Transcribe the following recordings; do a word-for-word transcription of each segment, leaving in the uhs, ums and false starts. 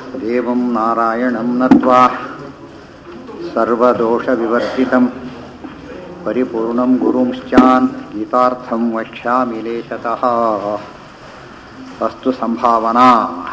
ದೇವಂ ನಾರಾಯಣಂ ನತ್ವಾ ಸರ್ವದೋಷವಿವರ್ಜಿತಂ ಪರಿಪೂರ್ಣಂ ಗುರುಂಶ್ಚಾನ್ ಗೀತಾರ್ಥಂ ವಕ್ಷ್ಯಾಮಿ ಲೇಶತಃ. ಅಸ್ತು ಸಂಭಾವನಾ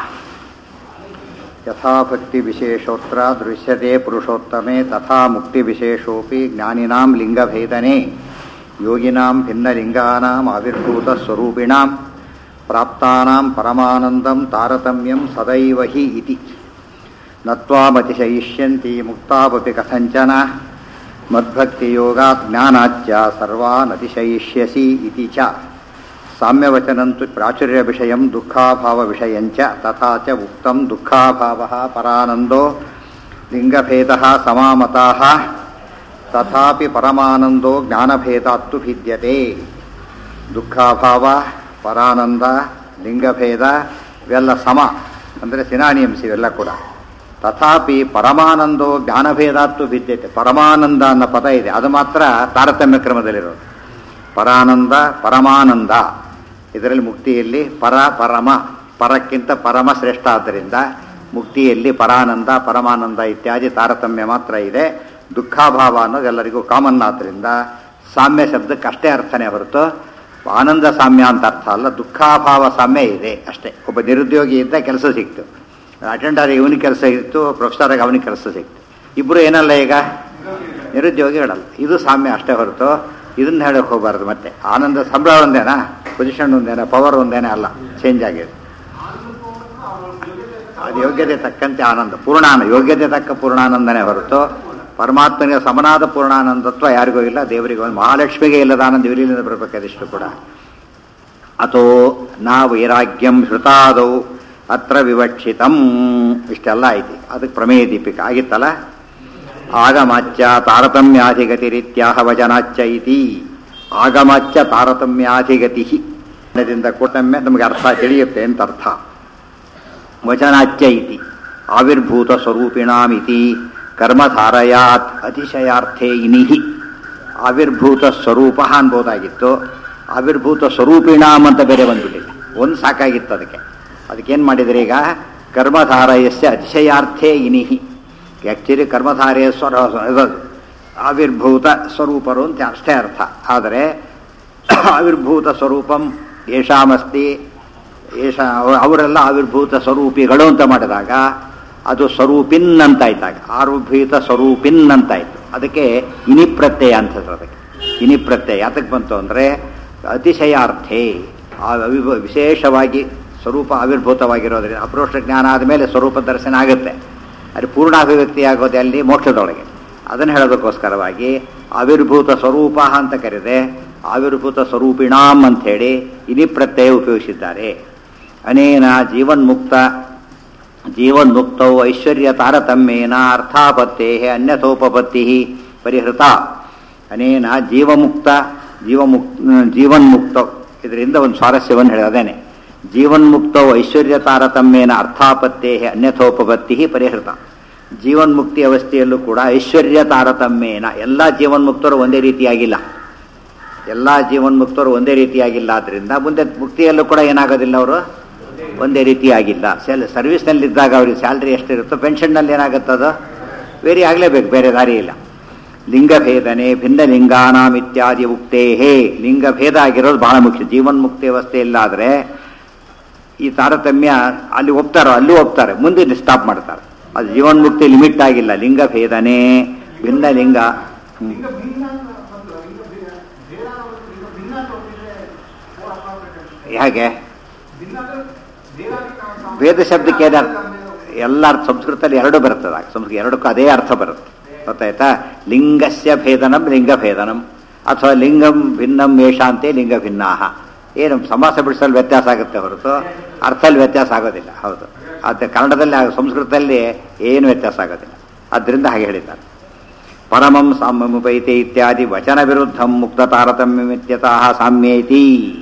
ಯಥಾ ಭಕ್ತಿ ವಿಶೇಷೋತ್ರ ದೃಶ್ಯತೆ ಪುರುಷೋತ್ತಮೆ ತಥಾ ಮುಕ್ತಿ ವಿಶೇಷೋಪಿ ಜ್ಞಾನಿನಾಂ ಲಿಂಗಭೇದನೆ ಯೋಗಿನಾಂ ಭಿನ್ನಲಿಂಗಾನಾಂ ಆವಿರ್ಭೂತ ಸ್ವರೂಪಿಣಾಂ ಪ್ರಾಪ್ತಾನಾಂ ಪರಮಾನಂದಂ ತಾರತಮ್ಯಂ ಸದೈವ ಹಿ ಇತಿ ನತ್ವಾಮತಿಶಯಿಷ್ಯಂತಿ ಮುಕ್ತಾವಪಿ ಕಥಂಚನ ಮದ್ಭಕ್ತಿಯೋಗಾತ್ ಜ್ಞಾನಾಚ್ಚ ಸರ್ವಾನ್ ಅತಿಶಯಿಷ್ಯಸಿ ಇತಿ ಚ. ಸಾಮ್ಯವಚನಂತು ಪ್ರಾಚುರ್ಯ ವಿಷಯಂ ದುಃಖಾಭಾವ ವಿಷಯಂಚ ತಥಾ ಚ ಉಕ್ತಂ ದುಃಖಾಭಾವಃ ಪರಾನಂದೋ ಲಿಂಗಭೇದಃ ಸಮಾಮತಾಃ ತಥಾಪಿ ಪರಮಾನಂದೋ ಜ್ಞಾನಭೇದಾತ್ತು ಭಿದ್ಯತೆ. ದುಃಖಾಭಾವ, ಪರಾನಂದ, ಲಿಂಗಭೇದ ಇವೆಲ್ಲ ಸಮ ಅಂದರೆ ಸಿನಾನಿಯಮ್ಸ್ ಇವೆಲ್ಲ ಕೂಡ. ತಥಾಪಿ ಪರಮಾನಂದೋ ಜ್ಞಾನಭೇದಾತ್ತು ಭಿದ್ಯತೆ. ಪರಮಾನಂದ ಅನ್ನೋ ಪದ ಇದೆ, ಅದು ಮಾತ್ರ ತಾರತಮ್ಯ ಕ್ರಮದಲ್ಲಿರೋದು. ಪರಾನಂದ, ಪರಮಾನಂದ ಇದರಲ್ಲಿ ಮುಕ್ತಿಯಲ್ಲಿ ಪರ ಪರಮ, ಪರಕ್ಕಿಂತ ಪರಮ ಶ್ರೇಷ್ಠ. ಆದ್ದರಿಂದ ಮುಕ್ತಿಯಲ್ಲಿ ಪರಾನಂದ ಪರಮಾನಂದ ಇತ್ಯಾದಿ ತಾರತಮ್ಯ ಮಾತ್ರ ಇದೆ. ದುಃಖಾಭಾವ ಅನ್ನೋದು ಎಲ್ಲರಿಗೂ ಕಾಮನ್. ಆದ್ದರಿಂದ ಸಾಮ್ಯ ಶಬ್ದಕ್ಕೆ ಅಷ್ಟೇ ಅರ್ಥನೇ ಹೊರತು ಆನಂದ ಸಾಮ್ಯ ಅಂತ ಅರ್ಥ ಅಲ್ಲ. ದುಃಖಾಭಾವ ಸಾಮ್ಯ ಇದೆ ಅಷ್ಟೇ. ಒಬ್ಬ ನಿರುದ್ಯೋಗಿ ಇದ್ದ ಕೆಲಸ ಸಿಕ್ತು, ಅಟೆಂಡರ್ ಇವನಿಗೆ ಕೆಲಸ ಇತ್ತು, ಪ್ರೊಫೆಸರ್ಗೆ ಅವನಿಗೆ ಕೆಲಸ ಸಿಕ್ತು. ಇಬ್ಬರು ಏನಲ್ಲ ಈಗ ನಿರುದ್ಯೋಗಿಗಳಲ್ಲ. ಇದು ಸಾಮ್ಯ ಅಷ್ಟೇ ಹೊರತು ಇದನ್ನ ಹೇಳಕ್ಕೆ ಹೋಗಬಾರ್ದು. ಮತ್ತೆ ಆನಂದ ಸಂಬಳ ಒಂದೇನಾ, ಪೊಸಿಷನ್ ಒಂದೇನಾ, ಪವರ್ ಒಂದೇನೇ ಅಲ್ಲ, ಚೇಂಜ್ ಆಗಿದೆ. ಅದು ಯೋಗ್ಯತೆ ತಕ್ಕಂತೆ ಆನಂದ, ಪೂರ್ಣಾನಂದ, ಯೋಗ್ಯತೆ ತಕ್ಕ ಪೂರ್ಣಾನಂದನೇ ಹೊರತು ಪರಮಾತ್ಮನಿಗೆ ಸಮನಾದ ಪೂರ್ಣಾನಂದತ್ವ ಯಾರಿಗೂ ಇಲ್ಲ. ದೇವರಿಗೆ ಒಂದು ಮಹಾಲಕ್ಷ್ಮಿಗೆ ಇಲ್ಲದ ಆನಂದ ಇವರಿಂದ ಬರಬೇಕಾದಿಷ್ಟು ಕೂಡ. ಅಥೋ ನಾ ವೈರಾಗ್ಯಂ ಶ್ರುತಾದೌ ಅತ್ರ ವಿವಕ್ಷಿತಂ. ಇಷ್ಟೆಲ್ಲ ಐತಿ. ಅದಕ್ಕೆ ಪ್ರಮೇಯ ದೀಪಿಕ ಆಗಿತ್ತಲ್ಲ. ಆಗಮಾಚ್ಯ ತಾರತಮ್ಯಾಧಿಗತಿರಿತ್ಯಾಹ ವಚನಾಚ್ಯ ಇತಿ. ಆಗಮಾಚ್ಯ ತಾರತಮ್ಯಾಧಿಗತಿ ದಿಂದ ಕೂಟಮ್ಯ ನಮಗೆ ಅರ್ಥ ತಿಳಿಯುತ್ತೆ ಅಂತ ಅರ್ಥ. ವಚನಾಚ್ಯ ಇತಿ ಆವಿರ್ಭೂತ ಸ್ವರೂಪಿಣಾಮಿತಿ ಕರ್ಮಧಾರಯಾತ್ ಅತಿಶಯಾರ್ಥೇ ಇನಿಹಿ. ಆವಿರ್ಭೂತ ಸ್ವರೂಪ ಅನ್ಬೋದಾಗಿತ್ತು, ಆವಿರ್ಭೂತ ಸ್ವರೂಪಿಣಾಮ್ ಅಂತ ಬೇರೆ ಬಂದ್ಬಿಟ್ಟಿದೆ. ಒಂದು ಸಾಕಾಗಿತ್ತು ಅದಕ್ಕೆ. ಅದಕ್ಕೇನು ಮಾಡಿದರೆ ಈಗ ಕರ್ಮಧಾರಯಸ್ಯ ಅತಿಶಯಾರ್ಥೇ ಇನಿಹಿ. ಆ್ಯಕ್ಚುಲಿ ಕರ್ಮಧಾರೆಯ ಸ್ವರ ಆವಿರ್ಭೂತ ಸ್ವರೂಪರು ಅಂತ ಅಷ್ಟೇ ಅರ್ಥ. ಆದರೆ ಆವಿರ್ಭೂತ ಸ್ವರೂಪಂ ಯೇಷಾಮಸ್ತಿ ಯೇಷ ಅವರೆಲ್ಲ ಆವಿರ್ಭೂತ ಸ್ವರೂಪಿಗಳು ಅಂತ ಮಾಡಿದಾಗ ಅದು ಸ್ವರೂಪಿನ್ ಅಂತಾಯ್ತಾಗ ಆವಿರ್ಭೂತ ಸ್ವರೂಪಿನ್ ಅಂತಾಯ್ತು. ಅದಕ್ಕೆ ಇನಿ ಪ್ರತ್ಯಯ ಅಂತ ಅದಕ್ಕೆ ಇನಿ ಪ್ರತ್ಯಯ ಯಾತಕ್ಕೆ ಬಂತು ಅಂದರೆ ಅತಿಶಯಾರ್ಥೇ, ವಿಶೇಷವಾಗಿ ಸ್ವರೂಪ ಆವಿರ್ಭೂತವಾಗಿರೋದ್ರಿಂದ ಅಪರೋಕ್ಷ ಜ್ಞಾನ ಆದಮೇಲೆ ಸ್ವರೂಪ ದರ್ಶನ ಆಗುತ್ತೆ. ಅದು ಪೂರ್ಣಾಭಿವ್ಯಕ್ತಿ ಆಗೋದೆ ಅಲ್ಲಿ ಮೋಕ್ಷದೊಳಗೆ. ಅದನ್ನು ಹೇಳೋದಕ್ಕೋಸ್ಕರವಾಗಿ ಆವಿರ್ಭೂತ ಸ್ವರೂಪ ಅಂತ ಕರೆದೆ, ಆವಿರ್ಭೂತ ಸ್ವರೂಪಿಣಾಮ್ ಅಂಥೇಳಿ ಇನಿ ಪ್ರತ್ಯಯ ಉಪಯೋಗಿಸಿದ್ದಾರೆ. ಅನೇನ ಜೀವನ್ಮುಕ್ತ ಜೀವನ್ಮುಕ್ತೌ ಐಶ್ವರ್ಯ ತಾರತಮ್ಯೇನ ಅರ್ಥಾಪತ್ತೇ ಅನ್ಯಥೋಪಪತ್ತಿ ಪರಿಹೃತ. ಅನೇನ ಜೀವಮುಕ್ತ ಜೀವಮುಕ್ ಜೀವನ್ಮುಕ್ತೌ ಇದರಿಂದ ಒಂದು ಸ್ವಾರಸ್ಯವನ್ನು ಹೇಳಿದೇನೆ. ಜೀವನ್ಮುಕ್ತೌ ಐಶ್ವರ್ಯ ತಾರತಮ್ಯೇನ ಅರ್ಥಾಪತ್ತೇ ಅನ್ಯಥೋಪಪತ್ತಿ ಪರಿಹೃತ. ಜೀವನ್ಮುಕ್ತಿ ಅವಸ್ಥೆಯಲ್ಲೂ ಕೂಡ ಐಶ್ವರ್ಯ ತಾರತಮ್ಯೇನ ಎಲ್ಲ ಜೀವನ್ಮುಕ್ತರು ಒಂದೇ ರೀತಿಯಾಗಿಲ್ಲ. ಎಲ್ಲ ಜೀವನ್ಮುಕ್ತರು ಒಂದೇ ರೀತಿಯಾಗಿಲ್ಲ. ಆದ್ದರಿಂದ ಮುಂದೆ ಮುಕ್ತಿಯಲ್ಲೂ ಕೂಡ ಏನಾಗೋದಿಲ್ಲ, ಅವರು ಒಂದೇ ರೀತಿಯಾಗಿಲ್ಲ. ಸೆಲ್ ಸರ್ವಿಸ್ನಲ್ಲಿದ್ದಾಗ ಅವ್ರಿಗೆ ಸ್ಯಾಲ್ರಿ ಎಷ್ಟಿರುತ್ತೋ ಪೆನ್ಷನ್ನಲ್ಲಿ ಏನಾಗುತ್ತದೋ ವೇರಿ ಆಗಲೇಬೇಕು, ಬೇರೆ ದಾರಿ ಇಲ್ಲ. ಲಿಂಗಭೇದನೆ ಭಿನ್ನ ಲಿಂಗಾನಾಂ ಇತ್ಯಾದಿ ಉಕ್ತೇಹೇ. ಲಿಂಗಭೇದ ಆಗಿರೋದು ಬಹಳ ಮುಖ್ಯ. ಜೀವನ್ಮುಕ್ತಿ ಅವಸ್ಥೆಯಲ್ಲಾದರೆ ಈ ತಾರತಮ್ಯ ಅಲ್ಲಿ ಒಪ್ತಾರೋ ಅಲ್ಲೂ ಒಪ್ತಾರೆ, ಮುಂದೆ ಸ್ಟಾಪ್ ಮಾಡ್ತಾರೆ. ಅದು ಜೀವನ್ಮುಕ್ತಿ ಲಿಮಿಟ್ ಆಗಿಲ್ಲ. ಲಿಂಗಭೇದನೆ ಭಿನ್ನ ಲಿಂಗ ಹೇಗೆ ಭೇದ ಶಬ್ದಕ್ಕೆ ಏನಾರ್ಥ? ಎಲ್ಲ ಸಂಸ್ಕೃತದಲ್ಲಿ ಎರಡು ಬರ್ತದೆ. ಸಂಸ್ಕೃತ ಎರಡಕ್ಕೂ ಅದೇ ಅರ್ಥ ಬರುತ್ತೆ, ಗೊತ್ತಾಯ್ತಾ? ಲಿಂಗಸ್ಯ ಭೇದನಂ ಲಿಂಗಭೇದನಂ ಅಥವಾ ಲಿಂಗಂ ಭಿನ್ನಂ ಯೇಷಾಂತೆ ಲಿಂಗ ಭಿನ್ನಾಹ. ಏನು ಸಮಾಸ ಬಿಡಿಸಲು ವ್ಯತ್ಯಾಸ ಆಗುತ್ತೆ ಹೊರತು ಅರ್ಥದಲ್ಲಿ ವ್ಯತ್ಯಾಸ ಆಗೋದಿಲ್ಲ. ಹೌದು, ಆದರೆ ಕನ್ನಡದಲ್ಲಿ ಸಂಸ್ಕೃತದಲ್ಲಿ ಏನು ವ್ಯತ್ಯಾಸ ಆಗೋದಿಲ್ಲ. ಆದ್ದರಿಂದ ಹಾಗೆ ಹೇಳಿದ್ದಾರೆ. ಪರಮಂ ಸಾಮ್ಯಮುಪೈತೆ ಇತ್ಯಾದಿ ವಚನ ವಿರುದ್ಧಂ ಮುಕ್ತ ತಾರತಮ್ಯಮಿತ್ಯತಃ ಸಾಮ್ಯೇತಿ.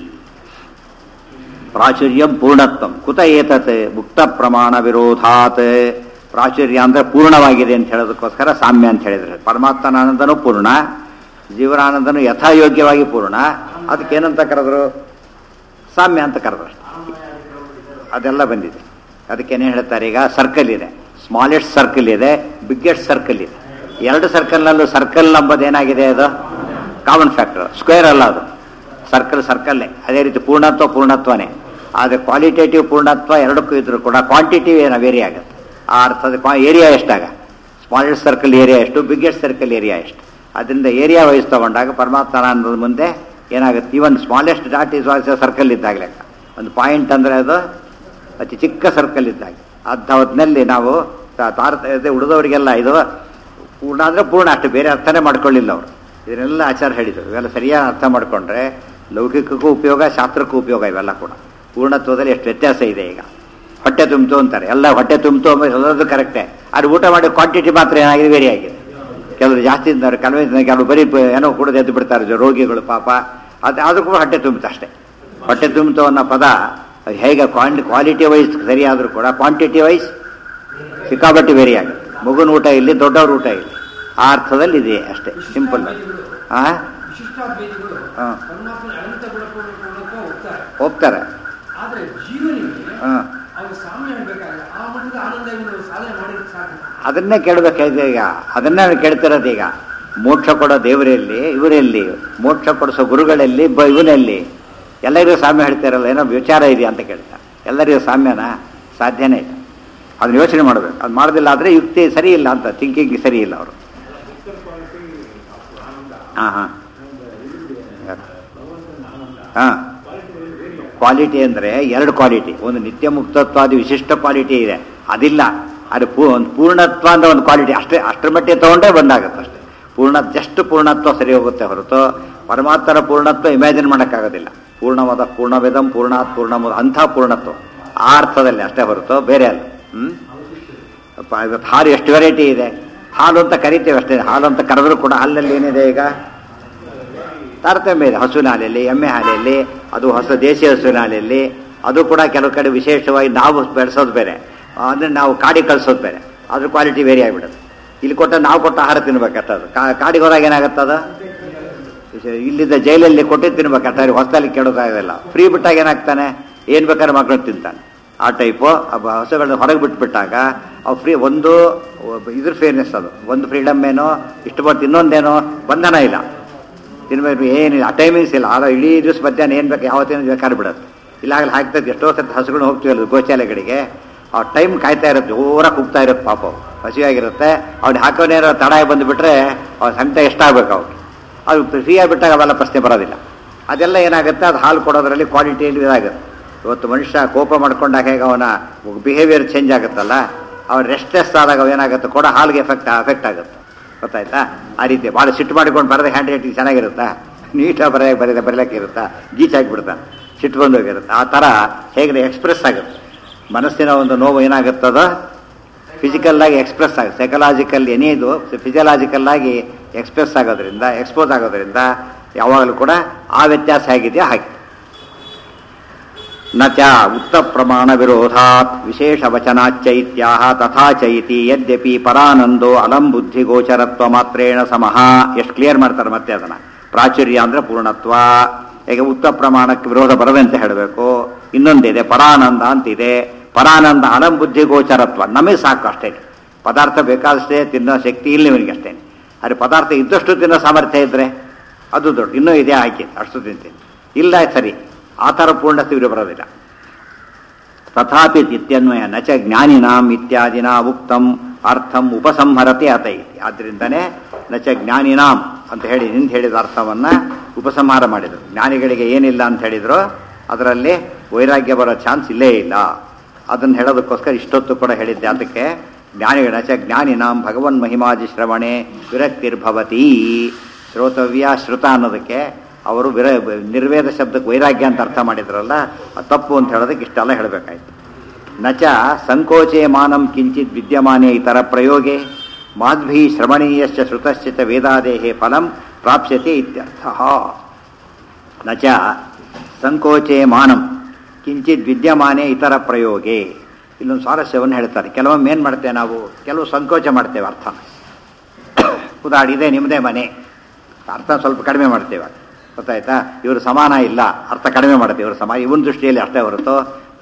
ಪ್ರಾಚುರ್ಯಂ ಪೂರ್ಣತ್ವಂ ಕುತ ಏತತ್ ಮುಕ್ತ ಪ್ರಮಾಣ ವಿರೋಧಾತ್. ಪ್ರಾಚುರ್ಯ ಅಂದರೆ ಪೂರ್ಣವಾಗಿದೆ ಅಂತ ಹೇಳೋದಕ್ಕೋಸ್ಕರ ಸಾಮ್ಯ ಅಂತ ಹೇಳಿದರೆ. ಪರಮಾತ್ಮನಾನಂದನೂ ಪೂರ್ಣ, ಜೀವನಾನಂದನೂ ಯಥಾಯೋಗ್ಯವಾಗಿ ಪೂರ್ಣ. ಅದಕ್ಕೇನಂತ ಕರೆದ್ರು? ಸಾಮ್ಯ ಅಂತ ಕರೆದ್ರು. ಅದೆಲ್ಲ ಬಂದಿದೆ. ಅದಕ್ಕೇನು ಹೇಳ್ತಾರೆ, ಈಗ ಸರ್ಕಲ್ ಇದೆ, ಸ್ಮಾಲೆಸ್ಟ್ ಸರ್ಕಲ್ ಇದೆ, ಬಿಗ್ಗೆಸ್ಟ್ ಸರ್ಕಲ್ ಇದೆ. ಎರಡು ಸರ್ಕಲ್ನಲ್ಲೂ ಸರ್ಕಲ್ ನಂಬದು ಏನಾಗಿದೆ, ಅದು ಕಾಮನ್ ಫ್ಯಾಕ್ಟರ್, ಸ್ಕ್ವೇರ್ ಅಲ್ಲ ಅದು, ಸರ್ಕಲ್ ಸರ್ಕಲ್ಲೇ. ಅದೇ ರೀತಿ ಪೂರ್ಣತ್ವ ಪೂರ್ಣತ್ವನೇ. ಆದರೆ ಕ್ವಾಲಿಟೇಟಿವ್ ಪೂರ್ಣತ್ವ ಎರಡಕ್ಕೂ ಇದ್ರೂ ಕೂಡ ಕ್ವಾಂಟಿಟಿವ್ ಏನೋ ವೇರಿ ಆಗುತ್ತೆ. ಆ ಅರ್ಥದ ಏರಿಯಾ ಎಷ್ಟಾಗ, ಸ್ಮಾಲೆಸ್ಟ್ ಸರ್ಕಲ್ ಏರಿಯಾ ಎಷ್ಟು, ಬಿಗ್ಗೆಸ್ಟ್ ಸರ್ಕಲ್ ಏರಿಯಾ ಎಷ್ಟು. ಅದರಿಂದ ಏರಿಯಾ ವೈಸ್ ತಗೊಂಡಾಗ ಪರಮಾತ್ಮ ಅನ್ನೋದು ಮುಂದೆ ಏನಾಗುತ್ತೆ, even smallest dot is also circle ಇದ್ದಾಗ ಲೆಕ್ಕ. ಒಂದು ಪಾಯಿಂಟ್ ಅಂದರೆ ಅದು ಅತಿ ಚಿಕ್ಕ ಸರ್ಕಲ್ ಇದ್ದಾಗ. ಅಂಥ ಹೊತ್ತಿನಲ್ಲಿ ನಾವು ತಾರತ ಉಳಿದವರಿಗೆಲ್ಲ ಇದು ಪೂರ್ಣ ಅಂದರೆ ಪೂರ್ಣ, ಅಷ್ಟು ಬೇರೆ ಅರ್ಥನೇ ಮಾಡ್ಕೊಳ್ಳಿಲ್ಲ ಅವರು. ಇದನ್ನೆಲ್ಲ ಆಚಾರ ಹೇಳಿದರು. ಇವೆಲ್ಲ ಸರಿಯಾಗಿ ಅರ್ಥ ಮಾಡಿಕೊಂಡ್ರೆ ಲೌಕಿಕಕ್ಕೂ ಉಪಯೋಗ, ಶಾಸ್ತ್ರಕ್ಕೂ ಉಪಯೋಗ. ಇವೆಲ್ಲ ಕೂಡ ಪೂರ್ಣತ್ವದಲ್ಲಿ ಎಷ್ಟು ವ್ಯತ್ಯಾಸ ಇದೆ. ಈಗ ಹೊಟ್ಟೆ ತುಂಬಿತು ಅಂತಾರೆ, ಎಲ್ಲ ಹೊಟ್ಟೆ ತುಂಬಿತು ಎಲ್ಲರದ್ದು ಕರೆಕ್ಟೇ. ಅದು ಊಟ ಮಾಡಿ ಕ್ವಾಂಟಿಟಿ ಮಾತ್ರ ಏನಾಗಿದೆ, ವೇರಿ ಆಗಿದೆ. ಕೆಲವರು ಜಾಸ್ತಿ ಇದ್ದಾರೆ, ಕೆಲವೇ ಕೆಲವು ಬರೀ ಏನೋ ಕುಡಿದು ಎದ್ದು ಬಿಡ್ತಾರೆ ರೋಗಿಗಳು ಪಾಪ. ಅದು ಆದರೂ ಕೂಡ ಹೊಟ್ಟೆ ತುಂಬಿತು ಅಷ್ಟೇ. ಹೊಟ್ಟೆ ತುಂಬಿತು ಅನ್ನೋ ಪದ ಹೇಗೆ ಕ್ವಾಂಟಿ ಕ್ವಾಲಿಟಿ ವೈಸ್ ಸರಿಯಾದರೂ ಕೂಡ ಕ್ವಾಂಟಿಟಿ ವೈಸ್ ಸಿಕ್ಕಾಬಟ್ಟಿ ವೇರಿ ಆಗುತ್ತೆ. ಮಗುನ ಊಟ ಇಲ್ಲಿ, ದೊಡ್ಡವ್ರ ಊಟ ಇಲ್ಲಿ, ಆ ಅರ್ಥದಲ್ಲಿ ಇದೆ ಅಷ್ಟೇ, ಸಿಂಪಲ್. ಹಾಂ ಹಾಂ ಹೋಗ್ತಾರೆ. ಹಾಂ ಅದನ್ನೇ ಕೇಳಬೇಕಾಗಿದೆ ಈಗ, ಅದನ್ನೇ ಕೇಳ್ತಿರೋದು ಈಗ. ಮೋಕ್ಷ ಕೊಡೋ ದೇವರಲ್ಲಿ, ಇವರಲ್ಲಿ ಮೋಕ್ಷ ಕೊಡಿಸೋ ಗುರುಗಳಲ್ಲಿ, ಬ ಇವನಲ್ಲಿ ಎಲ್ಲರಿಗೂ ಸಾಮ್ಯ ಹೇಳ್ತಾರಲ್ಲ, ಏನೋ ವಿಚಾರ ಇದೆಯಾ ಅಂತ ಕೇಳ್ತಾರೆ. ಎಲ್ಲರಿಗೂ ಸಾಮ್ಯನ ಸಾಧ್ಯನೇ ಇಲ್ಲ. ಅದನ್ನ ಯೋಚನೆ ಮಾಡಬೇಕು. ಅದು ಮಾಡೋದಿಲ್ಲ ಆದರೆ ಯುಕ್ತಿ ಸರಿ ಇಲ್ಲ ಅಂತ, ಥಿಂಕಿಂಗ್ ಸರಿ ಇಲ್ಲ ಅವರು. ಹಾಂ ಹಾಂ ಹಾಂ ಕ್ವಾಲಿಟಿ ಅಂದರೆ ಎರಡು ಕ್ವಾಲಿಟಿ. ಒಂದು ನಿತ್ಯ ಮುಕ್ತತ್ವಾದಿ ವಿಶಿಷ್ಟ ಕ್ವಾಲಿಟಿ ಇದೆ, ಅದಿಲ್ಲ. ಅದು ಪೂ ಒಂದು ಪೂರ್ಣತ್ವ ಅಂತ ಒಂದು ಕ್ವಾಲಿಟಿ ಅಷ್ಟೇ, ಅಷ್ಟರ ಮಟ್ಟಿಗೆ ತೊಗೊಂಡೇ ಬಂದಾಗುತ್ತೆ ಅಷ್ಟೇ. ಪೂರ್ಣ ಜಸ್ಟ್ ಪೂರ್ಣತ್ವ ಸರಿ ಹೋಗುತ್ತೆ ಹೊರತು ಪರಮಾತ್ಮರ ಪೂರ್ಣತ್ವ ಇಮ್ಯಾಜಿನ್ ಮಾಡೋಕ್ಕಾಗೋದಿಲ್ಲ. ಪೂರ್ಣವಾದ ಪೂರ್ಣವೇದಂ ಪೂರ್ಣಾತ್ ಪೂರ್ಣಮೋದ ಅಂಥ ಪೂರ್ಣತ್ವ ಆ ಅರ್ಥದಲ್ಲಿ ಅಷ್ಟೇ ಹೊರತು ಬೇರೆ ಅಲ್ಲ. ಹ್ಞೂ ಇವತ್ತು ಹಾಲು ಎಷ್ಟು ವೆರೈಟಿ ಇದೆ. ಹಾಲು ಅಂತ ಕರಿತೇವೆ ಅಷ್ಟೇ. ಹಾಲು ಅಂತ ಕರೆದ್ರೂ ಕೂಡ ಹಾಲಲ್ಲಿ ಏನಿದೆ ಈಗ ತಾರತಮ್ಯ ಇದೆ. ಹಸುವಿನ ಹಾಲೆಯಲ್ಲಿ, ಎಮ್ಮೆ ಹಾಲೆಯಲ್ಲಿ, ಅದು ಹೊಸ ದೇಶೀಯ ಹಸುವಿನ ಹಾಲೆಯಲ್ಲಿ, ಅದು ಕೂಡ ಕೆಲವು ಕಡೆ ವಿಶೇಷವಾಗಿ ನಾವು ಬೆಳೆಸೋದು ಬೇರೆ, ಅಂದರೆ ನಾವು ಕಾಡಿಗೆ ಕಳಿಸೋದು ಬೇರೆ, ಅದ್ರ ಕ್ವಾಲಿಟಿ ವೇರಿ ಆಗಿಬಿಡುತ್ತೆ. ಇಲ್ಲಿ ಕೊಟ್ಟ ನಾವು ಕೊಟ್ಟ ಆಹಾರ ತಿನ್ಬೇಕಷ್ಟದು. ಕಾಡಿಗೆ ಹೋದಾಗ ಏನಾಗುತ್ತದ, ಇಲ್ಲಿದ್ದ ಜೈಲಲ್ಲಿ ಕೊಟ್ಟಿದ್ದು ತಿನ್ಬೇಕಷ್ಟ, ಹೊಸದಲ್ಲಿ ಕೇಳೋಕ್ಕಾಗೋದಿಲ್ಲ. ಫ್ರೀ ಬಿಟ್ಟಾಗ ಏನಾಗ್ತಾನೆ, ಏನು ಬೇಕಾದ್ರೆ ಮಕ್ಕಳು ತಿಂತಾನೆ. ಆ ಟೈಪು ಹಸುಗಳನ್ನ ಹೊರಗೆ ಬಿಟ್ಬಿಟ್ಟಾಗ ಅವು ಫ್ರೀ, ಒಂದು ಇದ್ರ ಫೇರ್ನೆಸ್, ಅದು ಒಂದು ಫ್ರೀಡಮ್ ಏನೋ, ಇಷ್ಟು ಬರ್ತು, ಇನ್ನೊಂದೇನೋ ಬಂಧನ ಇಲ್ಲ, ತಿನ್ಬೇಕು ಏನಿಲ್ಲ, ಆ ಟೈಮಿಂಗ್ಸ್ ಇಲ್ಲ. ಆಗ ಇಡೀ ದಿವಸ ಮಧ್ಯಾಹ್ನ ಏನು ಬೇಕು ಯಾವತ್ತೇನು ಬೇಕಾದ್ರೆ ಬಿಡೋದು. ಇಲ್ಲಾಗಲಿ ಹಾಕ್ತದೆ. ಎಷ್ಟೋ ಸತ್ತು ಹಸುಗಳು ಹೋಗ್ತೀವಲ್ಲ ಗೋಶಾಲೆಗಳಿಗೆ, ಆ ಟೈಮ್ ಕಾಯ್ತಾ ಇರುತ್ತೆ, ಜೋರಾಗಿ ಕೂಗ್ತಾ ಇರುತ್ತೆ ಪಾಪ, ಹಸಿವಾಗಿರುತ್ತೆ. ಅವ್ನು ಹಾಕೋನೇನೋ ತಡಾಗಿ ಬಂದುಬಿಟ್ರೆ ಅವ್ನ ಸಂಕಟ ಎಷ್ಟಾಗಬೇಕು ಅವ್ರಿಗೆ. ಅದು ಫ್ರೀಯಾಗಿ ಬಿಟ್ಟಾಗ ಅವೆಲ್ಲ ಪ್ರಶ್ನೆ ಬರೋದಿಲ್ಲ. ಅದೆಲ್ಲ ಏನಾಗುತ್ತೆ, ಅದು ಹಾಲು ಕೊಡೋದ್ರಲ್ಲಿ ಕ್ವಾಲಿಟಿಯಲ್ಲಿ ಇದಾಗುತ್ತೆ. ಇವತ್ತು ಮನುಷ್ಯ ಕೋಪ ಮಾಡ್ಕೊಂಡಾಗ ಹೇಗೆ ಅವನ ಬಿಹೇವಿಯರ್ ಚೇಂಜ್ ಆಗುತ್ತಲ್ಲ, ಅವ್ನು ರೆಸ್ಟ್ಲೆಸ್ ಆದಾಗ ಅವೇನಾಗುತ್ತೆ, ಕೊಡೋ ಹಾಲಿಗೆ ಎಫೆಕ್ಟ್ ಎಫೆಕ್ಟ್ ಆಗುತ್ತೆ. ಗೊತ್ತಾಯ್ತಾ? ಆ ರೀತಿ ಭಾಳ ಸಿಟ್ಟು ಮಾಡಿಕೊಂಡು ಬರೋದೇ ಹ್ಯಾಂಡ್ ರೈಟಿಂಗ್ ಚೆನ್ನಾಗಿರುತ್ತಾ, ನೀಟಾಗಿ ಬರೆಯೋಕೆ ಬರೀದ ಬರೀಲಿಕ್ಕೆ ಇರುತ್ತಾ, ಗೀಚಾಗಿಬಿಡ್ತಾನೆ, ಸಿಟ್ಟು ಬಂದೋಗಿರುತ್ತೆ. ಆ ಥರ ಹೇಗೆ ಎಕ್ಸ್ಪ್ರೆಸ್ ಆಗುತ್ತೆ ಮನಸ್ಸಿನ ಒಂದು ನೋವು, ಏನಾಗುತ್ತದ ಫಿಸಿಕಲ್ಲಾಗಿ ಎಕ್ಸ್ಪ್ರೆಸ್ ಆಗುತ್ತೆ. ಸೈಕಲಾಜಿಕಲ್ ಏನೇದು ಫಿಸಿಯಲಾಜಿಕಲ್ಲಾಗಿ ಎಕ್ಸ್ಪ್ರೆಸ್ ಆಗೋದ್ರಿಂದ, ಎಕ್ಸ್ಪೋಸ್ ಆಗೋದ್ರಿಂದ ಯಾವಾಗಲೂ ಕೂಡ ಆ ವ್ಯತ್ಯಾಸ ಹೇಗಿದೆಯೋ ಹಾಗೆ. ನ ಚ ಉಕ್ತ ಪ್ರಮಾಣ ವಿರೋಧಾತ್ ವಿಶೇಷ ವಚನಾಚ್ಚೈತ್ಯಾಹ ತಥಾ ಚೈತಿ ಯದ್ಯಪಿ ಪರಾನಂದೋ ಅಲಂ ಬುದ್ಧಿ ಗೋಚರತ್ವ ಮಾತ್ರೇಣ ಸಮಃ. ಎಷ್ಟು ಕ್ಲಿಯರ್ ಮಾಡ್ತಾರೆ ಮತ್ತೆ ಅದನ್ನ. ಪ್ರಾಚುರ್ಯ ಅಂದ್ರೆ ಪೂರ್ಣತ್ವ. ಈಗ ಉಕ್ತ ಪ್ರಮಾಣಕ್ಕೆ ವಿರೋಧ ಬರದಂತೆ ಹೇಳಬೇಕು. ಇನ್ನೊಂದಿದೆ ಪರಾನಂದ ಅಂತಿದೆ. ಪರಾನಂದ ಅಲಂ ಬುದ್ಧಿ ಗೋಚರತ್ವ, ನಮಗೆ ಸಾಕು ಅಷ್ಟೇ. ಪದಾರ್ಥ ಬೇಕಾದಷ್ಟೇ ತಿನ್ನೋ ಶಕ್ತಿ ಇಲ್ಲ ಇವನಿಗೆ ಅಷ್ಟೇ. ಆದರೆ ಪದಾರ್ಥ ಇದ್ದಷ್ಟು ತಿನ್ನೋ ಸಾಮರ್ಥ್ಯ ಇದ್ರೆ ಅದು ದೊಡ್ಡ, ಇನ್ನೂ ಇದೆ ಹಾಕಿ ಅಷ್ಟು ತಿಂತೀನಿ ಇಲ್ಲ ಸರಿ, ಆ ಥರ ಪೂರ್ಣತೆ ಇವರು ಬರೋದಿಲ್ಲ. ತಥಾಪಿ ಇತ್ಯನ್ವಯ ನಚ ಜ್ಞಾನಿನಾಂ ಇತ್ಯಾದಿನ ಉಕ್ತಂ ಅರ್ಥಂ ಉಪಸಂಹರತೆ ಅತೈತಿ. ಆದ್ದರಿಂದನೇ ನಚ ಜ್ಞಾನಿನಾಂ ಅಂತ ಹೇಳಿ ನಿಂತು ಹೇಳಿದ ಅರ್ಥವನ್ನು ಉಪಸಂಹಾರ ಮಾಡಿದರು. ಜ್ಞಾನಿಗಳಿಗೆ ಏನಿಲ್ಲ ಅಂತ ಹೇಳಿದ್ರು, ಅದರಲ್ಲಿ ವೈರಾಗ್ಯ ಬರೋ ಚಾನ್ಸ್ ಇಲ್ಲೇ ಇಲ್ಲ. ಅದನ್ನು ಹೇಳೋದಕ್ಕೋಸ್ಕರ ಇಷ್ಟೊತ್ತು ಕೂಡ ಹೇಳಿದ್ದೆ. ಅದಕ್ಕೆ ಜ್ಞಾನಿಗಳ ನಚ ಜ್ಞಾನಿನಾಂ ಭಗವನ್ ಮಹಿಮಾಜಿ ಶ್ರವಣೆ ವಿರಕ್ತಿರ್ಭವತಿ. ಶ್ರೋತವ್ಯ ಶ್ರುತ ಅನ್ನೋದಕ್ಕೆ ಅವರು ವಿರ ನಿರ್ವೇದ ಶಬ್ದಕ್ಕೆ ವೈರಾಗ್ಯ ಅಂತ ಅರ್ಥ ಮಾಡಿದ್ರಲ್ಲ, ಅದು ತಪ್ಪು ಅಂತ ಹೇಳೋದಕ್ಕೆ ಇಷ್ಟೆಲ್ಲ ಹೇಳಬೇಕಾಯ್ತು. ನಚ ಸಂಕೋಚೆ ಮಾನಂ ಕಿಂಚಿತ್ ವಿದ್ಯಮಾನೆ ಇತರ ಪ್ರಯೋಗೆ ಮಾಧ್ವಿ ಶ್ರವಣೀಯಶ್ಚ ಶ್ರುತಶ್ಚ ವೇದಾದೇಹೇ ಫಲಂ ಪ್ರಾಪ್ಸ್ಯತೆ ಇತ್ಯರ್ಥ. ನಚ ಸಂಕೋಚೆ ಮಾನಂ ಕಿಂಚಿತ್ ವಿದ್ಯಮಾನೆ ಇತರ ಪ್ರಯೋಗೆ. ಇಲ್ಲೊಂದು ಸ್ವಾರಸ್ಯವನ್ನು ಹೇಳ್ತಾರೆ. ಕೆಲವೊಮ್ಮೆ ಏನು ಮಾಡ್ತೇವೆ ನಾವು, ಕೆಲವು ಸಂಕೋಚ ಮಾಡ್ತೇವೆ ಅರ್ಥ. ಉದಾಹರಣೆ ಇದೆ, ನಿಮ್ಮದೇ ಮನೆ, ಅರ್ಥ ಸ್ವಲ್ಪ ಕಡಿಮೆ ಮಾಡ್ತೇವೆ. ಗೊತ್ತಾಯ್ತಾ? ಇವರು ಸಮಾನ ಇಲ್ಲ, ಅರ್ಥ ಕಡಿಮೆ ಮಾಡ್ತೇವೆ. ಇವರು ಸಮಾನ ಇವನ ದೃಷ್ಟಿಯಲ್ಲಿ ಅಷ್ಟೇ ಹೊರತು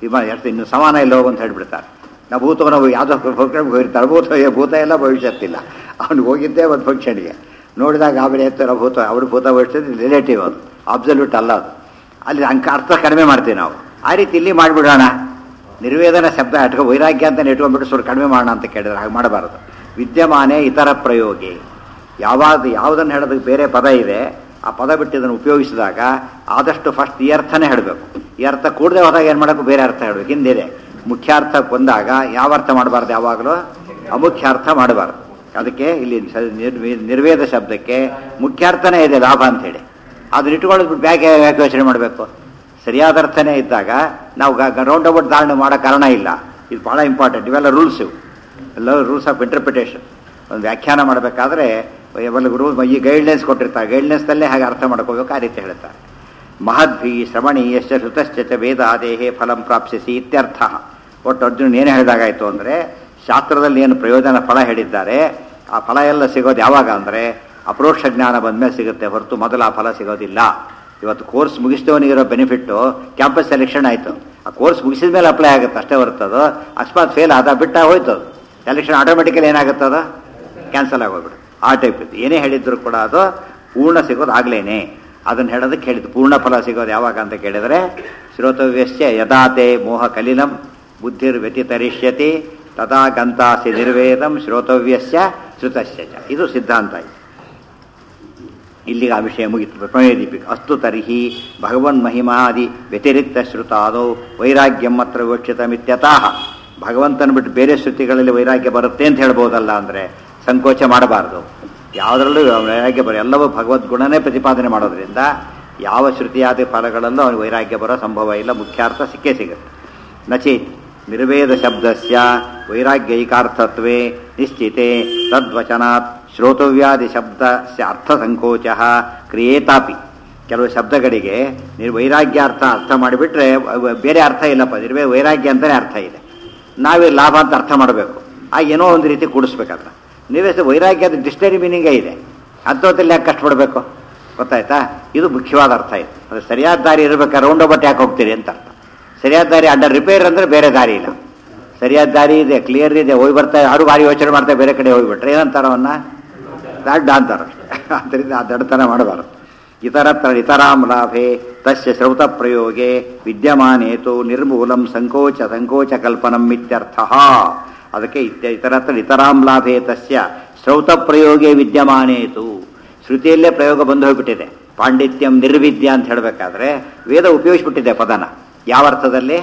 ವಿಮಾನ ಎಷ್ಟು ಇನ್ನು ಸಮಾನ ಇಲ್ಲ ಹೋಗು ಅಂತ ಹೇಳ್ಬಿಡ್ತಾರೆ. ನಾವು ಭೂತವನ ಯಾವುದೋ ಪ್ರೋಗ್ರಾಮ್ಗೆ ಹೋಗಿರ್ತಾರೆ, ಭೂತ ಭೂತ ಎಲ್ಲ ಭವಿಷ್ಯತ್ತಿಲ್ಲ. ಅವ್ನಿಗೆ ಹೋಗಿದ್ದೇ ಒಂದು ಫಂಕ್ಷನ್ಗೆ ನೋಡಿದಾಗ ಆಮೇಲೆ ಎತ್ತರ ಭೂತ ಅವ್ರ ಭೂತ ಭವಿಷ್ಯದ ರಿಲೇಟಿವ್, ಅದು ಅಬ್ಸಲ್ಯೂಟ್ ಅಲ್ಲ. ಅದು ಅಲ್ಲಿ ಅಂಕ ಅರ್ಥ ಕಡಿಮೆ ಮಾಡ್ತೀವಿ ನಾವು. ಆ ರೀತಿ ಇಲ್ಲಿ ಮಾಡಿಬಿಡೋಣ, ನಿರ್ವೇದನ ಶಬ್ದ ಇಟ್ಕೊ ವೈರಾಗ್ಯ ಅಂತ ಇಟ್ಕೊಂಡ್ಬಿಟ್ಟು ಸ್ವಲ್ಪ ಕಡಿಮೆ ಮಾಡೋಣ ಅಂತ ಕೇಳಿದ್ರೆ ಹಾಗೆ ಮಾಡಬಾರದು. ವಿದ್ಯಮಾನೇ ಇತರ ಪ್ರಯೋಗಿ, ಯಾವಾಗ ಯಾವುದನ್ನು ಹೇಳೋದಕ್ಕೆ ಬೇರೆ ಪದ ಇದೆ ಆ ಪದ ಬಿಟ್ಟು ಇದನ್ನು ಉಪಯೋಗಿಸಿದಾಗ ಆದಷ್ಟು ಫಸ್ಟ್ ಈ ಅರ್ಥನೇ ಹೇಳಬೇಕು. ಈ ಅರ್ಥ ಕೂಡದೆ ಹೋದಾಗ ಏನು ಮಾಡೋಕ್ಕೂ ಬೇರೆ ಅರ್ಥ ಹೇಳಬೇಕು. ಹಿಂದಿದೆ ಮುಖ್ಯಾರ್ಥ ಬಂದಾಗ ಯಾವ ಅರ್ಥ ಮಾಡಬಾರ್ದು, ಯಾವಾಗಲೂ ಅಮುಖ್ಯಾರ್ಥ ಮಾಡಬಾರ್ದು. ಅದಕ್ಕೆ ಇಲ್ಲಿ ನಿರ್ವೇದ ಶಬ್ದಕ್ಕೆ ಮುಖ್ಯಾರ್ಥನೇ ಇದೆ ಲಾಭ ಅಂಥೇಳಿ, ಅದನ್ನ ಇಟ್ಕೊಳ್ಳೋದು ಬ್ಯಾಗೆ ಯಾಕೆ ಯೋಚನೆ ಮಾಡಬೇಕು. ಸರಿಯಾದ ಅರ್ಥನೇ ಇದ್ದಾಗ ನಾವು ರೌಂಡ್ ಅಬೌಟ್ ಧಾರಣೆ ಮಾಡೋ ಕಾರಣ ಇಲ್ಲ. ಇದು ಭಾಳ ಇಂಪಾರ್ಟೆಂಟ್. ಇವೆಲ್ಲ ರೂಲ್ಸ್, ಇವು ಎಲ್ಲ ರೂಲ್ಸ್ ಆಫ್ ಇಂಟರ್ಪ್ರಿಟೇಷನ್. ಒಂದು ವ್ಯಾಖ್ಯಾನ ಮಾಡಬೇಕಾದ್ರೆ ಇವೆಲ್ಲ ರೂಲ್ ಈ ಗೈಡ್ಲೈನ್ಸ್ ಕೊಟ್ಟಿರ್ತಾರೆ, ಗೈಡ್ಲೈನ್ಸ್ದಲ್ಲೇ ಹಾಗೆ ಅರ್ಥ ಮಾಡ್ಕೋಬೇಕು, ಆ ರೀತಿ ಹೇಳ್ತಾರೆ. ಮಹದ್ಭಿ ಶ್ರವಣೀಯಶ್ಚ ಶ್ರುತಶ್ಚ ವೇದಾದೇಹೇ ಫಲಂ ಪ್ರಾಪ್ಸಿಸಿ ಇತ್ಯರ್ಥ. ಒಟ್ಟು ಅರ್ಜುನ್ ಏನು ಹೇಳಿದಾಗಾಯಿತು ಅಂದರೆ, ಶಾಸ್ತ್ರದಲ್ಲಿ ಏನು ಪ್ರಯೋಜನ ಫಲ ಹೇಳಿದ್ದಾರೆ ಆ ಫಲ ಎಲ್ಲ ಸಿಗೋದು ಯಾವಾಗ ಅಂದರೆ ಅಪರೋಕ್ಷ ಜ್ಞಾನ ಬಂದಮೇಲೆ ಸಿಗುತ್ತೆ, ಹೊರತು ಮೊದಲು ಆ ಫಲ ಸಿಗೋದಿಲ್ಲ. ಇವತ್ತು ಕೋರ್ಸ್ ಮುಗಿಸಿದವನಿಗಿರೋ ಬೆನಿಫಿಟ್ಟು ಕ್ಯಾಂಪಸ್ ಸೆಲೆಕ್ಷನ್ ಆಯಿತು, ಆ ಕೋರ್ಸ್ ಮುಗಿಸಿದ ಮೇಲೆ ಅಪ್ಲೈ ಆಗುತ್ತೆ ಅಷ್ಟೇ ಹೊರತದು. ಅಕಸ್ಮಾತ್ ಫೇಲ್ ಆದ ಬಿಟ್ಟ ಹೋಯ್ತು, ಸೆಲೆಕ್ಷನ್ ಆಟೋಮೆಟಿಕಲಿ ಏನಾಗುತ್ತದ ಕ್ಯಾನ್ಸಲ್ ಆಗೋಗ್ಬಿಡು. ಆ ಟೈಪ್ ಇತ್ತು. ಏನೇ ಹೇಳಿದ್ರು ಕೂಡ ಅದು ಪೂರ್ಣ ಸಿಗೋದು ಆಗ್ಲೇನೆ. ಅದನ್ನು ಹೇಳೋದಕ್ಕೆ ಹೇಳಿದ್ದು ಪೂರ್ಣ ಫಲ ಸಿಗೋದು ಯಾವಾಗ ಅಂತ ಕೇಳಿದರೆ ಶ್ರೋತವ್ಯಸ್ಯ ಯದಾತೆ ಮೋಹ ಕಲಿಲಂ ಬುದ್ಧಿರ್ ವ್ಯತಿತರಿಷ್ಯತಿ ತದಾ ಗಂತಾಸಿ ನಿರ್ವೇದಂ ಶ್ರೋತವ್ಯಸ್ಯ ಶ್ರುತಸ್ಯ ಚ. ಇದು ಸಿದ್ಧಾಂತ. ಇಲ್ಲಿಗೆ ಆ ವಿಷಯ ಮುಗಿತು. ಪ್ರಮೇಯದೀಪಿಕ ಅಸ್ತು ತರ್ಹಿ ಭಗವನ್ ಮಹಿಮಾದಿ ವ್ಯತಿರಿಕ್ತ ಶ್ರುತಾದೌ ವೈರಾಗ್ಯಂ ಮಾತ್ರ ವಿವಕ್ಷಿತಮಿತ್ಯತಃ. ಭಗವಂತನ ಬಿಟ್ಟು ಬೇರೆ ಶ್ರುತಿಗಳಲ್ಲಿ ವೈರಾಗ್ಯ ಬರುತ್ತೆ ಅಂತ ಹೇಳ್ಬೋದಲ್ಲ ಅಂದರೆ ಸಂಕೋಚ ಮಾಡಬಾರ್ದು. ಯಾವುದರಲ್ಲೂ ವೈರಾಗ್ಯ ಬರೋ ಎಲ್ಲವೂ ಭಗವದ್ಗುಣನೇ ಪ್ರತಿಪಾದನೆ ಮಾಡೋದ್ರಿಂದ ಯಾವ ಶ್ರುತಿಯಾದಿ ಫಲಗಳಲ್ಲೂ ಅವನು ವೈರಾಗ್ಯ ಬರೋ ಸಂಭವ ಇಲ್ಲ, ಮುಖ್ಯಾರ್ಥ ಸಿಕ್ಕೇ ಸಿಗುತ್ತೆ. ನಚೇತ್ ನಿರ್ವೇದ ಶಬ್ದಸ್ಯ ವೈರಾಗ್ಯೈಕಾರ್ಥತ್ವೇ ನಿಶ್ಚಿತೆ ತದ್ವಚನಾತ್ ಶ್ರೋತವ್ಯಾದಿ ಶಬ್ದಸ್ಯ ಅರ್ಥ ಸಂಕೋಚ ಕ್ರಿಯೇತಾಪಿ. ಕೆಲವು ಶಬ್ದಗಳಿಗೆ ನೀವು ವೈರಾಗ್ಯಾರ್ಥ ಅರ್ಥ ಮಾಡಿಬಿಟ್ರೆ ಬೇರೆ ಅರ್ಥ ಇಲ್ಲಪ್ಪ, ನಿರ್ವೇ ವೈರಾಗ್ಯ ಅಂತಲೇ ಅರ್ಥ ಇದೆ, ನಾವೇ ಲಾಭ ಅಂತ ಅರ್ಥ ಮಾಡಬೇಕು. ಆ ಏನೋ ಒಂದು ರೀತಿ ಕೂಡಿಸ್ಬೇಕಾದ್ರೆ ನೀವೇ ವೈರಾಗ್ಯದ ಡಿಕ್ಷನರಿ ಮೀನಿಂಗೇ ಇದೆ, ಅಂಥದ್ದಲ್ಲಿ ಯಾಕೆ ಕಷ್ಟಪಡಬೇಕು, ಗೊತ್ತಾಯ್ತಾ? ಇದು ಮುಖ್ಯವಾದ ಅರ್ಥ ಇದೆ. ಅದು ಸರಿಯಾದ ದಾರಿ ಇರಬೇಕಾದ್ರೆ ರೌಂಡ್ ಅಬೌಟ್ ಯಾಕೆ ಹೋಗ್ತೀರಿ ಅಂತ ಅರ್ಥ. ಸರಿಯಾದ ದಾರಿ ಅಂಡರ್ ರಿಪೇರ್ ಅಂದರೆ ಬೇರೆ ದಾರಿ ಇಲ್ಲ, ಸರಿಯಾದ ದಾರಿ ಇದೆ, ಕ್ಲಿಯರ್ ಇದೆ, ಹೋಗಿ ಬರ್ತಾ ಯಾರು ಭಾರಿ ಯೋಚನೆ ಮಾಡ್ತಾರೆ ಬೇರೆ ಕಡೆ ಹೋಗಿಬಿಟ್ರೆ ಏನಂತಾರ ಅವನ್ನ ದಡ್ಡ ಅಂತಾರೆ. ಆದ್ದರಿಂದ ಆ ದಡ್ಡತನ ಮಾಡಬಾರದು. ಇತರತ್ರ ಇತರಾಂ ಲಾಭೆ ತಸ್ಯ ಶ್ರೌತ ಪ್ರಯೋಗೆ ವಿದ್ಯಮಾನೇತು ನಿರ್ಮೂಲಂ ಸಂಕೋಚ ಸಂಕೋಚ ಕಲ್ಪನಂ ಇತ್ಯರ್ಥ. ಅದಕ್ಕೆ ಇತ್ಯ ಇತರತ್ರ ಇತರಾಂ ಲಾಭೆ ತಸ್ಯ ಶ್ರೌತ ಪ್ರಯೋಗೆ ವಿದ್ಯಮಾನೇತು. ಶ್ರುತಿಯಲ್ಲೇ ಪ್ರಯೋಗ ಬಂದು ಹೋಗ್ಬಿಟ್ಟಿದೆ. ಪಾಂಡಿತ್ಯಂ ನಿರ್ವಿದ್ಯ ಅಂತ ಹೇಳಬೇಕಾದ್ರೆ ವೇದ ಉಪಯೋಗಿಸ್ಬಿಟ್ಟಿದೆ ಪದನ. ಯಾವ ಅರ್ಥದಲ್ಲಿ?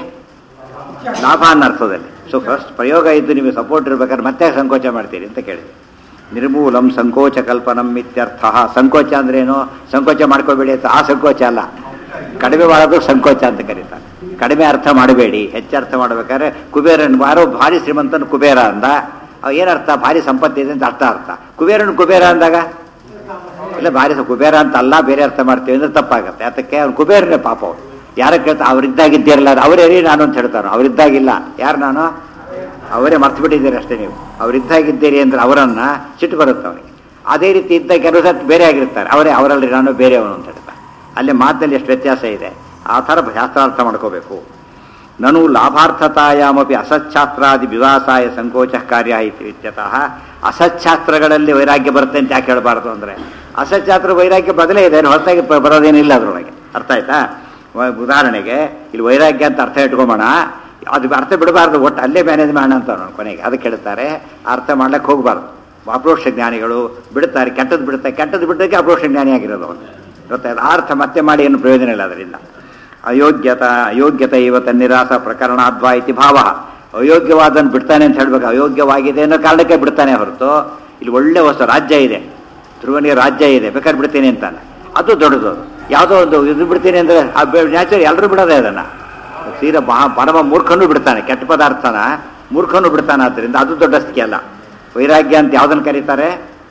ಲಾಭ ಅನ್ನೋ ಅರ್ಥದಲ್ಲಿ. ಸೊ ಫಸ್ಟ್ ಪ್ರಯೋಗ ಇದ್ದು ನಿಮಗೆ ಸಪೋರ್ಟ್ ಇರ್ಬೇಕಾದ್ರೆ ಮತ್ತೆ ಸಂಕೋಚ ಮಾಡ್ತೀರಿ ಅಂತ ಕೇಳಿದೆ. ನಿರ್ಮೂಲಂ ಸಂಕೋಚ ಕಲ್ಪನಂ ಇತ್ಯರ್ಥ. ಸಂಕೋಚ ಅಂದ್ರೇನು? ಸಂಕೋಚ ಮಾಡ್ಕೋಬೇಡಿ ಅಂತ. ಆ ಸಂಕೋಚ ಅಲ್ಲ, ಕಡಿಮೆ ಮಾಡೋದು ಸಂಕೋಚ ಅಂತ ಕರೀತಾರೆ. ಕಡಿಮೆ ಅರ್ಥ ಮಾಡಬೇಡಿ, ಹೆಚ್ಚು ಅರ್ಥ ಮಾಡ್ಬೇಕಾದ್ರೆ ಕುಬೇರನ್ ಯಾರೋ ಭಾರಿ ಶ್ರೀಮಂತನ ಕುಬೇರ ಅಂದ, ಏನರ್ಥ? ಭಾರಿ ಸಂಪತ್ತಿದೆ ಅಂತ ಅರ್ಥ. ಅರ್ಥ ಕುಬೇರನ್ ಕುಬೇರ ಅಂದಾಗ ಇಲ್ಲ, ಭಾರಿ ಕುಬೇರ ಅಂತ ಅಲ್ಲ, ಬೇರೆ ಅರ್ಥ ಮಾಡ್ತೀವಿ ಅಂದ್ರೆ ತಪ್ಪಾಗತ್ತೆ. ಅದಕ್ಕೆ ಅವ್ನು ಕುಬೇರನೇ ಪಾಪ. ಅವ್ರು ಯಾರ ಕೇಳ್ತಾ ಅವರಿದ್ದಾಗಿದ್ದೀರಲ್ಲ, ಅವರೇ ನಾನು ಅಂತ ಹೇಳ್ತಾರೋ. ಅವರಿದ್ದಾಗಿಲ್ಲ, ಯಾರು ನಾನು? ಅವರೇ ಮರ್ತು ಬಿಟ್ಟಿದ್ದೀರಿ ಅಷ್ಟೇ. ನೀವು ಅವರಿದ್ದಾಗಿದ್ದೀರಿ ಅಂದ್ರೆ ಅವರನ್ನ ಸಿಟ್ಟು ಬರುತ್ತೆ ಅವನಿಗೆ. ಅದೇ ರೀತಿ ಇದ್ದ ಕೆಲವು ಸತ್ತು ಬೇರೆ ಆಗಿರ್ತಾರೆ, ಅವರೇ ಅವರಲ್ಲಿ ನಾನು ಬೇರೆಯವನು ಅಂತ ಹೇಳ್ತಾರೆ. ಅಲ್ಲಿ ಮಾತಿನಲ್ಲಿ ಎಷ್ಟು ವ್ಯತ್ಯಾಸ ಇದೆ, ಆ ಥರ ಶಾಸ್ತ್ರಾರ್ಥ ಮಾಡ್ಕೋಬೇಕು. ನನು ಲಾಭಾರ್ಥತಾಯಾಮಪಿ ಅಸಚ್ಛಾಸ್ತ್ರಾದಿ ವಿವಾಸಾಯ ಸಂಕೋಚ ಕಾರ್ಯ ಐತಿ ಇತ್ಯತಃ. ಅಸಚ್ಛಾಸ್ತ್ರಗಳಲ್ಲಿ ವೈರಾಗ್ಯ ಬರುತ್ತೆ ಅಂತ ಯಾಕೆ ಹೇಳಬಾರ್ದು ಅಂದರೆ, ಅಸಚ್ಛಾಸ್ತ್ರ ವೈರಾಗ್ಯ ಬದಲೇ ಇದೆ, ಹೊರತಾಗಿ ಬರೋದೇನಿಲ್ಲ ಅದರೊಳಗೆ. ಅರ್ಥ ಆಯ್ತಾ? ಉದಾಹರಣೆಗೆ ಇಲ್ಲಿ ವೈರಾಗ್ಯ ಅಂತ ಅರ್ಥ ಇಟ್ಕೊಂಬೋಣ, ಅದು ಅರ್ಥ ಬಿಡಬಾರ್ದು, ಒಟ್ಟು ಅಲ್ಲೇ ಮ್ಯಾನೇಜ್ ಮಾಡೋಣ ಅಂತ ಅವನು ಕೊನೆಗೆ ಅದಕ್ಕೆ ಹೇಳ್ತಾರೆ. ಅರ್ಥ ಮಾಡ್ಲಿಕ್ಕೆ ಹೋಗಬಾರ್ದು. ಅಪ್ರೋಕ್ಷ ಜ್ಞಾನಿಗಳು ಬಿಡುತ್ತಾರೆ, ಕೆಟ್ಟದ್ದು ಬಿಡುತ್ತಾರೆ, ಕೆಟ್ಟದ್ದು ಬಿಟ್ಟಕ್ಕೆ ಅಪ್ರೋಕ್ಷ ಜ್ಞಾನಿ ಆಗಿರೋದು ಅವನು. ಗೊತ್ತಾಯ್ತು? ಆ ಅರ್ಥ ಮತ್ತೆ ಮಾಡಿ ಏನು ಪ್ರಯೋಜನ ಇಲ್ಲ ಅದರಿಂದ. ಅಯೋಗ್ಯತ ಅಯೋಗ್ಯತೆ ಇವತ್ತ ನಿರಾಸ ಪ್ರಕರಣಾದ್ವಾ ಇತಿ ಭಾವ. ಅಯೋಗ್ಯವಾದನ್ನು ಬಿಡ್ತಾನೆ ಅಂತ ಹೇಳ್ಬೇಕು. ಅಯೋಗ್ಯವಾಗಿದೆ ಅನ್ನೋ ಕಾರಣಕ್ಕೆ ಬಿಡ್ತಾನೆ ಹೊರತು ಇಲ್ಲಿ ಒಳ್ಳೆ ಹೊಸ ರಾಜ್ಯ ಇದೆ, ಧ್ರುವನಿಗೆ ರಾಜ್ಯ ಇದೆ, ಬೇಕಾದ್ರೆ ಬಿಡ್ತೀನಿ ಅಂತಾನೆ. ಅದು ದೊಡ್ಡದು. ಯಾವುದೋ ಒಂದು ಇದು ಬಿಡ್ತೀನಿ ಅಂದರೆ ನ್ಯಾಚುರಲ್ ಎಲ್ಲರೂ ಬಿಡೋದೇ ಅದನ್ನು. ತೀರಾ ಮಹಾ ಪರಮ ಮೂರ್ಖನೂ ಬಿಡ್ತಾನೆ, ಕೆಟ್ಟ ಪದಾರ್ಥನ ಮೂರ್ಖನೂ ಬಿಡ್ತಾನೆ. ಆದ್ದರಿಂದ ಅದು ದೊಡ್ಡ ಸ್ಥಿತಿ ಅಲ್ಲ. ವೈರಾಗ್ಯ ಅಂತ ಯಾವುದನ್ನು ಕರೀತಾರೆ?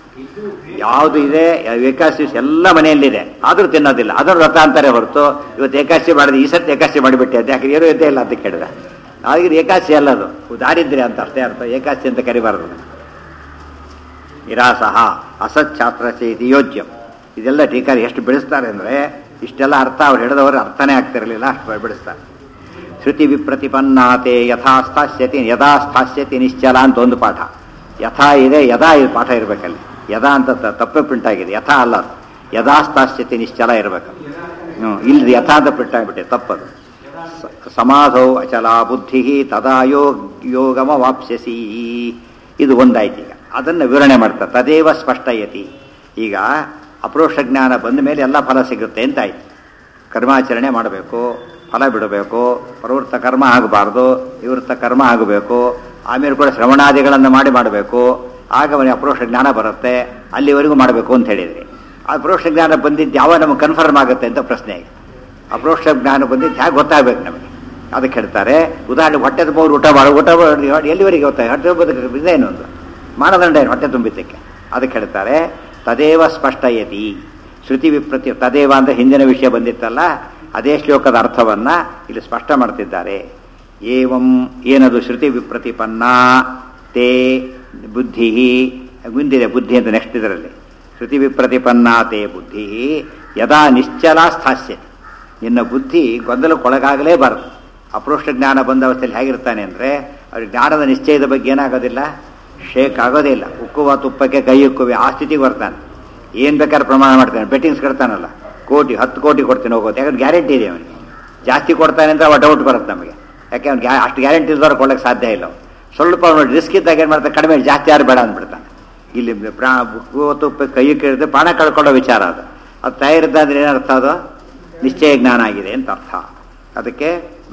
ಯಾವುದು ಇದೆ ಏಕಾದಶಿ ಎಲ್ಲ ಮನೆಯಲ್ಲಿದೆ, ಆದರೂ ತಿನ್ನೋದಿಲ್ಲ, ಅದನ್ನು ವ್ರತ ಅಂತಾರೆ ಹೊರತು ಇವತ್ತು ಏಕಾದಶಿ ಮಾಡಿದ್ರೆ ಈ ಸತಿ ಏಕಾದಶಿ ಮಾಡಿಬಿಟ್ಟೆ ಅಂತ ಯಾಕೆ ಏನೂ ಇದ್ದೇ ಇಲ್ಲ ಅಂತ ಕೇಳಿದೆ. ಆಗಿದ್ದು ಏಕಾದಶಿ ಅಲ್ಲದು, ದಾರಿದ್ರ್ಯ ಅಂತ ಅಷ್ಟೇ ಅರ್ಥ. ಏಕಾದಶಿ ಅಂತ ಕರಿಬಾರದು. ನಿರಾಸಹ ಅಸಚ್ಛಾತ್ರಚೇತಿ ಯೋಜ್ಯಂ. ಇದೆಲ್ಲ ಟೀಕಾರಿ ಎಷ್ಟು ಬೆಳೆಸ್ತಾರೆ ಅಂದರೆ ಇಷ್ಟೆಲ್ಲ ಅರ್ಥ ಅವ್ರು ಹೇಳಿದವರು ಅರ್ಥನೇ ಆಗ್ತಿರಲಿಲ್ಲ, ಅಷ್ಟು ಬೆಳೆಸ್ತಾರೆ. ಶ್ರುತಿ ವಿಪ್ರತಿಪನ್ನಾತೆ ಯಥಾ ಸ್ಥಾಸ್ಯತಿ ಯದಾ ಸ್ಥಾಸ್ಯತಿ ನಿಶ್ಚಲ ಅಂತ ಒಂದು ಪಾಠ. ಯಥಾ ಇದೆ, ಯದಾ ಇದು ಪಾಠ ಇರಬೇಕಲ್ಲಿ. ಯದಾ ಅಂತ ತಪ್ಪೇ ಪ್ರಿಂಟ್ ಆಗಿದೆ, ಯಥಾ ಅಲ್ಲ ಅದು. ಯದಾ ಸ್ಥಾಸ್ಯತಿ ನಿಶ್ಚಲ ಇರಬೇಕು. ಹ್ಞೂ ಇಲ್ಲಿ ಯಥಾ ಅಂತ ಪ್ರಿಂಟ್ ಆಗಿಬಿಟ್ಟೆ, ತಪ್ಪದು. ಸಮಾಧೌ ಅಚಲ ಬುದ್ಧಿ ತದಾ ಯೋಗ ಯೋಗಮ ವಾಪ್ಸ್ಯಸಿ. ಇದು ಒಂದಾಯ್ತು. ಈಗ ಅದನ್ನು ವಿವರಣೆ ಮಾಡ್ತಾರೆ. ತದೇವ ಸ್ಪಷ್ಟಯತಿ. ಈಗ ಅಪರೋಕ್ಷ ಜ್ಞಾನ ಬಂದ ಮೇಲೆ ಎಲ್ಲ ಫಲ ಸಿಗುತ್ತೆ ಅಂತಾಯ್ತು. ಕರ್ಮಾಚರಣೆ ಮಾಡಬೇಕು, ಫಲ ಬಿಡಬೇಕು, ಪ್ರವೃತ್ತ ಕರ್ಮ ಆಗಬಾರ್ದು, ನಿವೃತ್ತ ಕರ್ಮ ಆಗಬೇಕು, ಆಮೇಲೆ ಕೂಡ ಶ್ರವಣಾದಿಗಳನ್ನು ಮಾಡಿ ಮಾಡಬೇಕು. ಆಗ ಅವನಿಗೆ ಅಪರೋಕ್ಷ ಜ್ಞಾನ ಬರುತ್ತೆ. ಅಲ್ಲಿವರೆಗೂ ಮಾಡಬೇಕು ಅಂತ ಹೇಳಿದ್ರಿ. ಆ ಅಪರೋಕ್ಷ ಜ್ಞಾನ ಬಂದಿದ್ದು ಯಾವ ನಮಗೆ ಕನ್ಫರ್ಮ್ ಆಗುತ್ತೆ ಅಂತ ಪ್ರಶ್ನೆ. ಈಗ ಅಪರೋಕ್ಷ ಜ್ಞಾನ ಬಂದಿದ್ದು ಹೇಗೆ ಗೊತ್ತಾಗಬೇಕು ನಮಗೆ? ಅದಕ್ಕೆ ಹೇಳ್ತಾರೆ, ಉದಾಹರಣೆ ಹೊಟ್ಟೆ ತುಂಬ ಊಟ ಮಾಡೋ ಊಟ ಎಲ್ಲಿವರೆಗೆ ಗೊತ್ತಾಗ ಹೊಟ್ಟೆ ತುಂಬೋದಕ್ಕೆ ಇದೇನು ಒಂದು ಮಾನದಂಡ ಏನು ಹೊಟ್ಟೆ ತುಂಬಿದ್ದಕ್ಕೆ? ಅದಕ್ಕೆ ಹೇಳ್ತಾರೆ ತದೇವ ಸ್ಪಷ್ಟಯತಿ. ಶ್ರುತಿ ವಿಪ್ರತಿ ತದೇವ ಅಂತ ಹಿಂದಿನ ವಿಷಯ ಬಂದಿತ್ತಲ್ಲ, ಅದೇ ಶ್ಲೋಕದ ಅರ್ಥವನ್ನು ಇಲ್ಲಿ ಸ್ಪಷ್ಟ ಮಾಡ್ತಿದ್ದಾರೆ. ಏವಂ ಏನದು ಶ್ರುತಿ ವಿಪ್ರತಿಪನ್ನ ತೇ ಬುದ್ಧಿ ಮುಂದಿದೆ ಬುದ್ಧಿ ಅಂತ ನೆಕ್ಸ್ಟ್ ಇದರಲ್ಲಿ. ಶ್ರುತಿ ವಿಪ್ರತಿಪನ್ನ ತೇ ಬುದ್ಧಿ ಯದಾ ನಿಶ್ಚಲ ಸ್ಥಾಸ್ಯತಿ. ನಿನ್ನ ಬುದ್ಧಿ ಗೊಂದಲಕ್ಕೊಳಗಾಗಲೇಬಾರದು. ಅಪರೋಕ್ಷ ಜ್ಞಾನ ಬಂದ ಅವಸ್ಥೆಯಲ್ಲಿ ಹೇಗಿರ್ತಾನೆ ಅಂದರೆ ಅವ್ರಿಗೆ ಜ್ಞಾನದ ನಿಶ್ಚಯದ ಬಗ್ಗೆ ಏನಾಗೋದಿಲ್ಲ, ಶೇಕ್ ಆಗೋದೇ ಇಲ್ಲ. ಉಕ್ಕುವ ತುಪ್ಪಕ್ಕೆ ಕೈ ಉಕ್ಕುವೆ ಆ ಸ್ಥಿತಿಗೆ ಬರ್ತಾನೆ. ಏನು ಬೇಕಾದ್ರೆ ಪ್ರಮಾಣ ಮಾಡ್ತಾನೆ. ಬೆಟ್ಟಿಂಗ್ಸ್ ಕಟ್ತಾನಲ್ಲ, ಕೋಟಿ ಹತ್ತು ಕೋಟಿ ಕೊಡ್ತೀನಿ ಹೋಗೋದು, ಯಾಕಂದ್ರೆ ಗ್ಯಾರಂಟಿ ಇದೆ ಅವನಿಗೆ. ಜಾಸ್ತಿ ಕೊಡ್ತಾನೆ ಅಂದರೆ ಅವ ಡೌಟ್ ಬರುತ್ತೆ ನಮಗೆ. ಯಾಕೆ ಅವ್ನು ಗ್ಯಾ ಅಷ್ಟು ಗ್ಯಾರಂಟಿ ಇದ್ದವ್ರು ಕೊಡೋಕ್ಕೆ ಸಾಧ್ಯ ಇಲ್ಲ. ಸ್ವಲ್ಪ ಅವನು ರಿಸ್ಕ್ ಇದ್ದಾಗ ಏನು ಮಾಡ್ತಾನೆ, ಕಡಿಮೆ ಜಾಸ್ತಿ ಯಾರು ಬೇಡ ಅಂದ್ಬಿಡ್ತಾನೆ. ಇಲ್ಲಿ ಪ್ರಾ ಉಕ್ಕುವ ತುಪ್ಪಕ್ಕೆ ಕೈ ಕೇಳಿದ್ರೆ ಪ್ರಾಣ ಕಳ್ಕೊಳ್ಳೋ ವಿಚಾರ ಅದು. ಅದು ತಯಾರಿದ್ದಾದ್ರೆ ಏನರ್ಥ? ಅದು ನಿಶ್ಚಯ ಜ್ಞಾನ ಆಗಿದೆ ಅಂತ ಅರ್ಥ. ಅದಕ್ಕೆ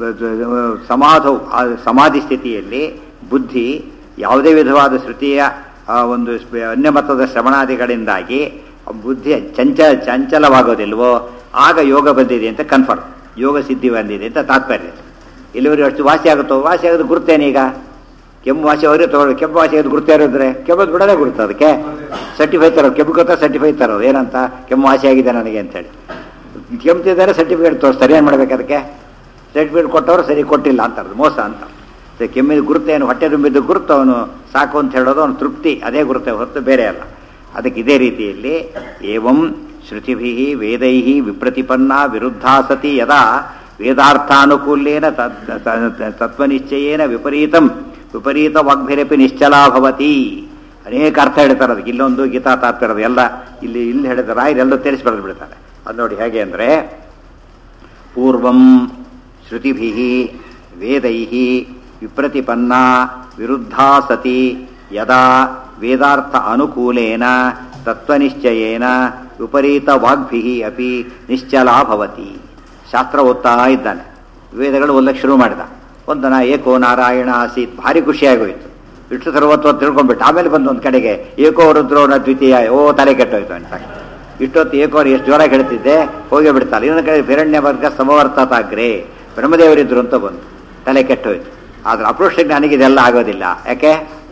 ಸಮಾಧೌ ಸಮಾಧಿ ಸ್ಥಿತಿಯಲ್ಲಿ ಬುದ್ಧಿ ಯಾವುದೇ ವಿಧವಾದ ಶ್ರುತಿಯ ಒಂದು ಅನ್ಯಮತದ ಶ್ರವಣಾದಿಗಳಿಂದಾಗಿ ಬುದ್ಧಿ ಚಂಚ ಚಂಚಲವಾಗೋದಿಲ್ವೋ ಆಗ ಯೋಗ ಬಂದಿದೆ ಅಂತ ಕನ್ಫರ್ಮ್, ಯೋಗ ಸಿದ್ಧಿ ಬಂದಿದೆ ಅಂತ ತಾತ್ಪರ್ಯ. ಇಲ್ಲಿವರೆಗೆ ಅಷ್ಟು ವಾಸಿ ಆಗುತ್ತೋ? ವಾಸಿ ಆಗೋದು ಗುರುತೇನೀಗ? ಕೆಮ್ಮು ವಾಸಿ ಅವರೇ ತಗೊಳ್ಳಿ. ಕೆಮ್ಮು ವಾಸಿ ಆಗೋದು ಗುರುತೇ ಇರೋದ್ರೆ ಕೆಮ್ಮದು ಬಿಡೋದೇ ಗುರುತು. ಅದಕ್ಕೆ ಸರ್ಟಿಫೈ ತರೋದು, ಕೆಮ್ಮು ಗೊತ್ತಾ ಸರ್ಟಿಫೈ ತರೋದು ಏನಂತ, ಕೆಮ್ಮು ವಾಸಿ ಆಗಿದೆ ನನಗೆ ಅಂತೇಳಿ. ಕೆಮ್ತಿದ್ದಾರೆ ಸರ್ಟಿಫಿಕೇಟ್ ತೋರಿಸ್ತಾರೆ. ಏನು ಮಾಡ್ಬೇಕು? ಅದಕ್ಕೆ ಸರ್ಟಿಫಿಕೇಟ್ ಕೊಟ್ಟವರು ಸರಿ ಕೊಟ್ಟಿಲ್ಲ ಅಂತಾರದು ಮೋಸ ಅಂತ. ಕೆಮ್ಮಿದ ಗುರುತೇನು, ಹೊಟ್ಟೆ ತುಂಬಿದ್ದು ಗುರುತು ಅವನು ಸಾಕು ಅಂತ ಹೇಳೋದು ಅವನು ತೃಪ್ತಿ, ಅದೇ ಗುರುತೆ ಹೊರತು ಬೇರೆ ಅಲ್ಲ. ಅದಕ್ಕೆ ಇದೇ ರೀತಿಯಲ್ಲಿ ಏವಂ ಶ್ರುತಿಭಿ ವೇದೈ ವಿಪ್ರತಿಪನ್ನ ವಿರುದ್ಧಾ ಸತಿ ಯದಾ ವೇದಾರ್ಥಾನುಕೂಲ್ಯೇನ ತತ್ವನಿಶ್ಚಯೇನ ವಿಪರೀತಂ ವಿಪರೀತ ವಾಗ್ಭಿರಪಿ ನಿಶ್ಚಲಾ ಭವತಿ. ಅನೇಕ ಅರ್ಥ ಹೇಳ್ತಾರೆ ಅದಕ್ಕೆ. ಇಲ್ಲೊಂದು ಗೀತಾ ತಾತ್ಪರ್ಯದ ಎಲ್ಲ ಇಲ್ಲಿ ಇಲ್ಲಿ ಹೇಳಿದ ರಾಯರೆಲ್ಲೂ ತಿಳಿಸಿ ಬರೆದು ಬಿಡ್ತಾರೆ. ಅದು ನೋಡಿ ಹೇಗೆ ಅಂದರೆ, ಪೂರ್ವಂ ಶ್ರುತಿಭಿ ವೇದೈ ವಿಪ್ರತಿಪನ್ನ ವಿರುದ್ಧಾ ಸತಿ ಯದಾ ವೇದಾರ್ಥ ಅನುಕೂಲೇನ ತತ್ವನಿಶ್ಚಯೇನ ವಿಪರೀತ ವಾಗ್ಭಿ ಅಪಿ ನಿಶ್ಚಲಾ ಭವತಿ. ಶಾಸ್ತ್ರ ಓದ್ತಾ ಇದ್ದಾನೆ, ವೇದಗಳು ಓದಕ್ಕೆ ಶುರು ಮಾಡಿದ. ಒಂದನ ಏಕೋ ನಾರಾಯಣ ಆಸೀತ್, ಭಾರಿ ಖುಷಿಯಾಗೋಯ್ತು. ಇಷ್ಟು ಸರ್ವತ್ವ ತಿಳ್ಕೊಂಡ್ಬಿಟ್ಟು ಆಮೇಲೆ ಬಂದು ಒಂದು ಕಡೆಗೆ ಏಕೋ ರುದ್ರೋನ ದ್ವಿತೀಯ, ಓ ತಲೆ ಕೆಟ್ಟೋಯ್ತು ಅಂತ. ಇಷ್ಟೊತ್ತು ಏಕೋರು ಎಷ್ಟು ಜೋರಾಗಿ ಹೇಳ್ತಿದ್ದೆ, ಹೋಗೇ ಬಿಡ್ತಾರೆ. ಇನ್ನೊಂದು ಕಡೆ ಹಿರಣ್ಯ ವರ್ಗ ಸಮವರ್ತತಾಗ್ರೆ, ಬ್ರಹ್ಮದೇವರಿದ್ರು ಅಂತ ಬಂದು ತಲೆ ಕೆಟ್ಟೋಯ್ತು. ಆದ್ರೆ ಅಪರೋಕ್ಷ ಜ್ಞಾನಿಗೆ ಇದೆಲ್ಲ ಆಗೋದಿಲ್ಲ. ಯಾಕೆ?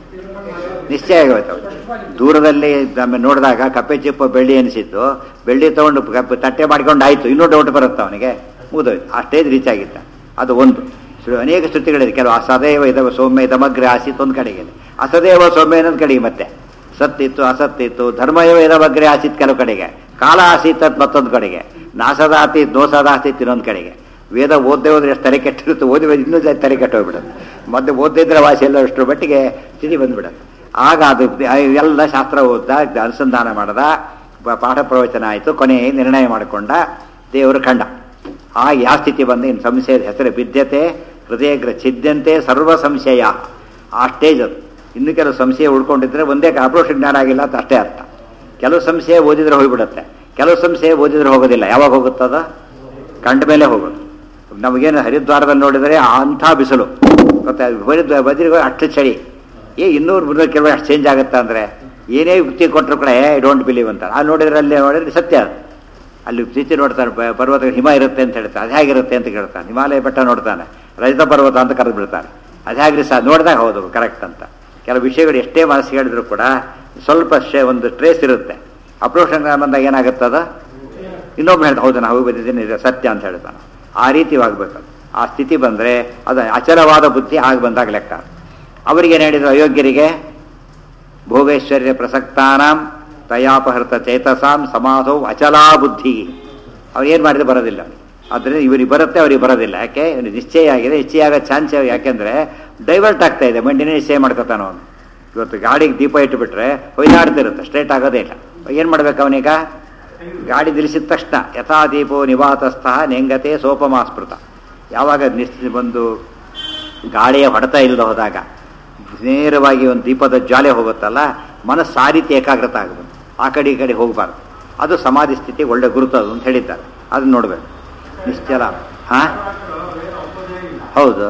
ನಿಶ್ಚಯ ಆಗೋಯ್ತು. ದೂರದಲ್ಲಿ ನೋಡಿದಾಗ ಕಪ್ಪೆ ಚಿಪ್ಪ ಬೆಳ್ಳಿ ಅನಿಸಿದ್ದು, ಬೆಳ್ಳಿ ತಗೊಂಡು ಕಪ್ಪೆ ತಟ್ಟೆ ಮಾಡ್ಕೊಂಡು ಆಯ್ತು, ಇನ್ನೂ ಡೌಟ್ ಬರುತ್ತೆ ಅವನಿಗೆ, ಮುಗಿದೋಯ್ತು. ಆ ಸ್ಟೇಜ್ ರೀಚ್ ಆಗಿದ್ದ. ಅದು ಒಂದು. ಅನೇಕ ಶ್ರುತಿಗಳಿದೆ. ಕೆಲವು ಅಸದೇವ ಇದವ ಸೌಮ್ಯ ಇದಮಗ್ರೆ ಆಸೀತ್ ಒಂದು ಕಡೆಗೆ, ಅಸದೇವ ಸೌಮ್ಯ ಇನ್ನೊಂದು ಕಡೆಗೆ, ಮತ್ತೆ ಸತ್ತಿತ್ತು ಅಸತ್ತಿತ್ತು, ಧರ್ಮಯವ ಇದಮಗ್ರೆ ಆಸೀತ್ ಕೆಲವು ಕಡೆಗೆ, ಕಾಲ ಆಸೀತ್ ಅಂತ ಮತ್ತೊಂದು ಕಡೆಗೆ, ನಾಸದಾತೀತ್ ದೋಸದಾತೀತ್ ಇನ್ನೊಂದು ಕಡೆಗೆ. ವೇದ ಓದ್ದೇ ಹೋದ್ರೆ ಎಷ್ಟು ತಲೆ ಕೆಟ್ಟಿರುತ್ತೆ, ಓದಿ ಓದಿ ಇನ್ನೂ ತಲೆ ಕೆಟ್ಟೋಗ್ಬಿಡೋದು. ಮತ್ತೆ ಓದಿದ್ರೆ ವಾಸಿ ಎಲ್ಲ ಅಷ್ಟರ ಮಟ್ಟಿಗೆ ಸ್ಥಿತಿ ಬಂದ್ಬಿಡೋದು. ಆಗ ಅದು ಎಲ್ಲ ಶಾಸ್ತ್ರ ಓದ್ದ, ಅನುಸಂಧಾನ ಮಾಡದ, ಪಾಠ ಪ್ರವಚನ ಆಯಿತು, ಕೊನೆ ನಿರ್ಣಯ ಮಾಡಿಕೊಂಡ, ದೇವರು ಕಂಡ. ಆ ಯಾವ ಸ್ಥಿತಿ ಬಂದು ಇನ್ನು ಸಂಶಯದ ಹೆಸರು ಬಿದ್ಯತೆ ಹೃದಯಗ್ರ ಛಿದ್ಯಂತೆ ಸರ್ವ ಸಂಶಯ. ಆ ಸ್ಟೇಜ್ ಅದು. ಇನ್ನು ಕೆಲವು ಸಂಶಯ ಉಳ್ಕೊಂಡಿದ್ರೆ ಒಂದೇ ಅಪರೋಕ್ಷ ಜ್ಞಾನ ಆಗಿಲ್ಲ ಅಂತ ಅಷ್ಟೇ ಅರ್ಥ. ಕೆಲವು ಸಂಶಯ ಓದಿದ್ರೆ ಹೋಗಿಬಿಡುತ್ತೆ, ಕೆಲವು ಸಂಶಯ ಓದಿದ್ರೆ ಹೋಗೋದಿಲ್ಲ. ಯಾವಾಗ ಹೋಗುತ್ತದ? ಕಂಡ ಮೇಲೆ ಹೋಗೋದು. ನಮಗೇನು ಹರಿದ್ವಾರದಲ್ಲಿ ನೋಡಿದರೆ ಅಂಥ ಬಿಸಿಲು ಗೊತ್ತಾ, ಹರಿದ್ವಾರ ಬದ್ರಿಗೆ ಅಷ್ಟು ಚಳಿ. ಏ ಇನ್ನೂರು ಮುನ್ನೂರು ಕೆಲವು ಅಷ್ಟು ಚೇಂಜ್ ಆಗುತ್ತಾ ಅಂದರೆ ಏನೇ ಯುಕ್ತಿ ಕೊಟ್ಟರು ಕೂಡ ಐ ಡೋಂಟ್ ಬಿಲೀವ್ ಅಂತ. ಅಲ್ಲಿ ನೋಡಿದ್ರೆ ಅಲ್ಲಿ ನೋಡಿದ್ರೆ ಸತ್ಯ ಅದು. ಅಲ್ಲಿ ಸ್ಥಿತಿ ನೋಡ್ತಾನೆ, ಪರ್ವತ ಹಿಮ ಇರುತ್ತೆ ಅಂತ ಹೇಳ್ತಾನೆ, ಅದು ಹೇಗಿರುತ್ತೆ ಅಂತ ಕೇಳ್ತಾನೆ. ಹಿಮಾಲಯ ಬೆಟ್ಟ ನೋಡ್ತಾನೆ, ರಜತ ಪರ್ವತ ಅಂತ ಕರೆದು ಬಿಡ್ತಾನೆ. ಅದು ಹೇಗ್ರಿ ಸಹ ನೋಡಿದಾಗ ಹೌದು ಕರೆಕ್ಟ್ ಅಂತ. ಕೆಲವು ವಿಷಯಗಳು ಎಷ್ಟೇ ಮನಸ್ಸು ಹೇಳಿದ್ರು ಕೂಡ ಸ್ವಲ್ಪ ಶೇ ಒಂದು ಟ್ರೇಸ್ ಇರುತ್ತೆ. ಅಪ್ರೋಷನ್ ಬಂದಾಗ ಏನಾಗುತ್ತದ, ಇನ್ನೊಬ್ಬ ಹೇಳ್ತಾ ಹೌದು ನಾವು ಬಂದಿದ್ದೀನಿ ಸತ್ಯ ಅಂತ ಹೇಳ್ತಾನೆ. ಆ ರೀತಿ ಆಗಬೇಕು. ಆ ಸ್ಥಿತಿ ಬಂದರೆ ಅದು ಅಚಲವಾದ ಬುದ್ಧಿ ಆಗಿ ಬಂದಾಗ ಲೆಕ್ಕ. ಅವರಿಗೆ ಹೇಳಿದ್ರು ಅಯೋಗ್ಯರಿಗೆ, ಭೋಗೈಶ್ವರ್ಯ ಪ್ರಸಕ್ತಾನಾಂ ತಯಾಪಹೃತ ಚೇತಸಾಂ ಸಮಾಧೌ ಅಚಲಾ ಬುದ್ಧಿ. ಅವ್ರು ಏನು ಮಾಡಿದ್ರೆ ಬರೋದಿಲ್ಲ. ಆದರೆ ಇವರಿಗೆ ಬರುತ್ತೆ ಅವ್ರಿಗೆ ಬರೋದಿಲ್ಲ. ಯಾಕೆ ನಿಶ್ಚಯ ಆಗಿದೆ, ನಿಶ್ಚಯ ಆಗೋ ಚಾನ್ಸ್ ಯಾಕೆಂದರೆ ಡೈವರ್ಟ್ ಆಗ್ತಾ ಇದೆ. ಮಂಡಿನೇ ನಿಶ್ಚಯ ಮಾಡ್ಕೊತಾನ ಅವನು. ಇವತ್ತು ಗಾಡಿಗೆ ದೀಪ ಇಟ್ಟುಬಿಟ್ರೆ ಹೊಯ್ದಾಡ್ತಿರುತ್ತೆ, ಸ್ಟ್ರೇಟ್ ಆಗೋದೇ ಇಲ್ಲ. ಏನು ಮಾಡ್ಬೇಕು ಅವನೀಗ? ಗಾಡಿ ನಿಲ್ಲಿಸಿದ ತಕ್ಷಣ ಯಥಾ ದೀಪೋ ನಿವಾತಸ್ಥಃ ನೆಂಗತೆ ಸೋಪಮಾಸ್ಪೃತ. ಯಾವಾಗ ನಿಶ್ಚಯ ಬಂದು ಗಾಳಿಯ ಹೊಡೆತ ಇಲ್ಲದೆ ಹೋದಾಗ ನೇರವಾಗಿ ಒಂದು ದೀಪದ ಜ್ವಾಲೆ ಹೋಗುತ್ತಲ್ಲ, ಮನಸ್ಸು ಆ ರೀತಿ ಏಕಾಗ್ರತೆ ಆಗಬೇಕು. ಆ ಕಡೆ ಈ ಕಡೆ ಹೋಗಬಾರ್ದು. ಅದು ಸಮಾಧಿ ಸ್ಥಿತಿ ಒಳ್ಳೆ ಗುರುತು ಅದು ಅಂತ ಹೇಳಿದ್ದಾರೆ. ಅದನ್ನ ನೋಡಬೇಕು. ನಿಶ್ಚಲ. ಹಾಂ ಹೌದು.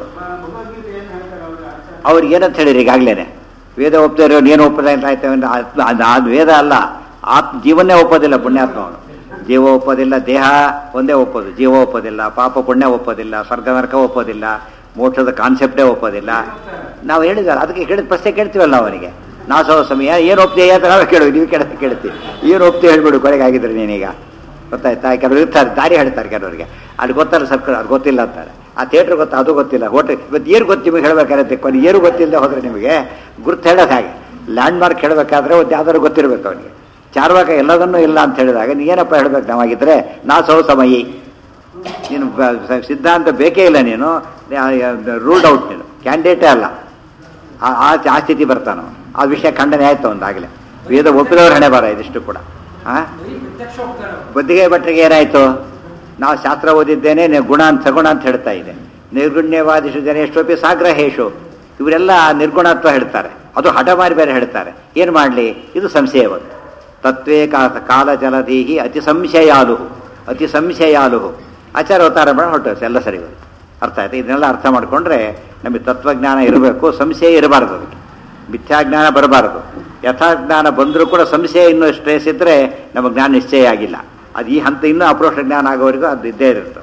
ಅವ್ರಿಗೆ ಏನಂತ ಹೇಳಿರಿ ಈಗಾಗಲೇ? ವೇದ ಒಪ್ತಾ ಇರೋನು ಏನು ಒಪ್ಪದ ಅಂತ ಆಯ್ತವೆ. ಅದು ವೇದ ಅಲ್ಲ, ಆತ್ಮ ಜೀವನ್ನೇ ಒಪ್ಪೋದಿಲ್ಲ ಪುಣ್ಯಾತ್ಮ. ಅವನು ಜೀವ ಒಪ್ಪೋದಿಲ್ಲ, ದೇಹ ಒಂದೇ ಒಪ್ಪೋದು. ಜೀವ ಒಪ್ಪೋದಿಲ್ಲ, ಪಾಪ ಪುಣ್ಯ ಒಪ್ಪೋದಿಲ್ಲ, ಸ್ವರ್ಗ ನರಕ ಒಪ್ಪೋದಿಲ್ಲ, ಮೋಕ್ಷದ ಕಾನ್ಸೆಪ್ಟೇ ಒಪ್ಪೋದಿಲ್ಲ. ನಾವು ಹೇಳಿದ್ದಾರೆ, ಅದಕ್ಕೆ ಕೇಳಿದ ಪ್ರಶ್ನೆ ಕೇಳ್ತೀವಲ್ಲ ನಾವು ಅವನಿಗೆ. ನಾಸೋ ಸಮಯ ಏನು ಒಪ್ತೀಯ ಅಂತ ನಾವೇ ಕೇಳು, ನೀವು ಕೇಳ ಕೇಳ್ತೀವಿ. ಏನು ಒಪ್ತೀವಿ ಹೇಳ್ಬಿಡು ಕೊನೆಗೆ ಆಗಿದ್ರೆ ನೀನೀಗ. ಗೊತ್ತಾಯ್ತಾ? ಕೆಲವರು ಇರ್ತಾರೆ, ದಾರಿ ಹೇಳ್ತಾರೆ ಕೆಲವರಿಗೆ. ಅಲ್ಲಿ ಗೊತ್ತಲ್ಲ ಸರ್ಕಾರ, ಅದು ಗೊತ್ತಿಲ್ಲ ಅಂತಾರೆ. ಆ ಥಿಯೇಟ್ರ್ ಗೊತ್ತಾ? ಅದು ಗೊತ್ತಿಲ್ಲ. ಹೋಟೆಲ್ ಇವತ್ತು ಏನು ಗೊತ್ತು ನಿಮಗೆ ಹೇಳ್ಬೇಕಾಗತ್ತೆ. ಕೊನೆ ಏನು ಗೊತ್ತಿಲ್ಲದೆ ಹೋದರೆ ನಿಮಗೆ ಗುರ್ತು ಹೇಳೋದು ಹಾಗೆ. ಲ್ಯಾಂಡ್ ಮಾರ್ಕ್ ಹೇಳಬೇಕಾದ್ರೆ ಒಂದು ಯಾವ್ದಾದ್ರು ಗೊತ್ತಿರಬೇಕು ಅವನಿಗೆ. ಚಾರ್ವಾಕ ಎಲ್ಲದನ್ನೂ ಇಲ್ಲ ಅಂತ ಹೇಳಿದಾಗ ನೀ ಏನಪ್ಪ ಹೇಳ್ಬೇಕು ನಾವಾಗಿದ್ದರೆ? ನಾ ಸೌ ಸಮಯಿ, ನೀನು ಸಿದ್ಧಾಂತ ಬೇಕೇ ಇಲ್ಲ, ನೀನು ರೂಲ್ಡ್ ಔಟ್, ನೀನು ಕ್ಯಾಂಡಿಡೇಟೇ ಅಲ್ಲ. ಆ ಆ ಸ್ಥಿತಿ ಬರ್ತಾನ. ಆ ವಿಷಯ ಖಂಡನೆ ಆಯ್ತು ಒಂದಾಗಲೇ. ವೇದ ಒಪ್ಪಿದವ್ರ ಹಣೆ ಬರ ಇದಿಷ್ಟು ಕೂಡ. ಹಾಂ ಬುದ್ಧಿಗೆ ಭಟ್ರಿಗೆ ಏನಾಯಿತು? ನಾವು ಶಾಸ್ತ್ರ ಓದಿದ್ದೇನೆ, ಗುಣ ಅಂತ ಸಗುಣ ಅಂತ ಹೇಳ್ತಾ ಇದೆ. ನಿರ್ಗುಣ್ಯವಾದಿಷು ಜನೇಶ್ವಪಿ ಸಾಗ್ರಹೇಶು, ಇವರೆಲ್ಲ ನಿರ್ಗುಣತ್ವ ಹೇಳ್ತಾರೆ. ಅದು ಹಠಮಾರಿ ಬೇರೆ ಹೇಳ್ತಾರೆ. ಏನು ಮಾಡಲಿ? ಇದು ಸಂಶಯವನ್ನು. ತತ್ವೇ ಕಾಲ ಜಲಧೀಹಿ ಅತಿ ಸಂಶಯಾಲು, ಅತಿ ಸಂಶಯಾಲು ಆಚಾರ ಅವತಾರ ಮಾಡಿ ಹೊರಟು ಎಲ್ಲ ಸರಿ ಬರುತ್ತೆ. ಅರ್ಥ ಆಯ್ತು? ಇದನ್ನೆಲ್ಲ ಅರ್ಥ ಮಾಡಿಕೊಂಡ್ರೆ ನಮಗೆ ತತ್ವಜ್ಞಾನ ಇರಬೇಕು, ಸಂಶಯ ಇರಬಾರ್ದು. ಅದಕ್ಕೆ ಮಿಥ್ಯಾಜ್ಞಾನ ಬರಬಾರ್ದು. ಯಥಾಜ್ಞಾನ ಬಂದರೂ ಕೂಡ ಸಂಶಯ ಇನ್ನೂ ಸ್ಟ್ರೆಸ್ ಇದ್ದರೆ ನಮಗೆ ಜ್ಞಾನ ನಿಶ್ಚಯ ಆಗಿಲ್ಲ. ಅದು ಈ ಹಂತ ಇನ್ನೂ ಅಪ್ರೋಷ ಜ್ಞಾನ ಆಗೋವರೆಗೂ ಅದು ಇದ್ದೇ ಇರುತ್ತೆ.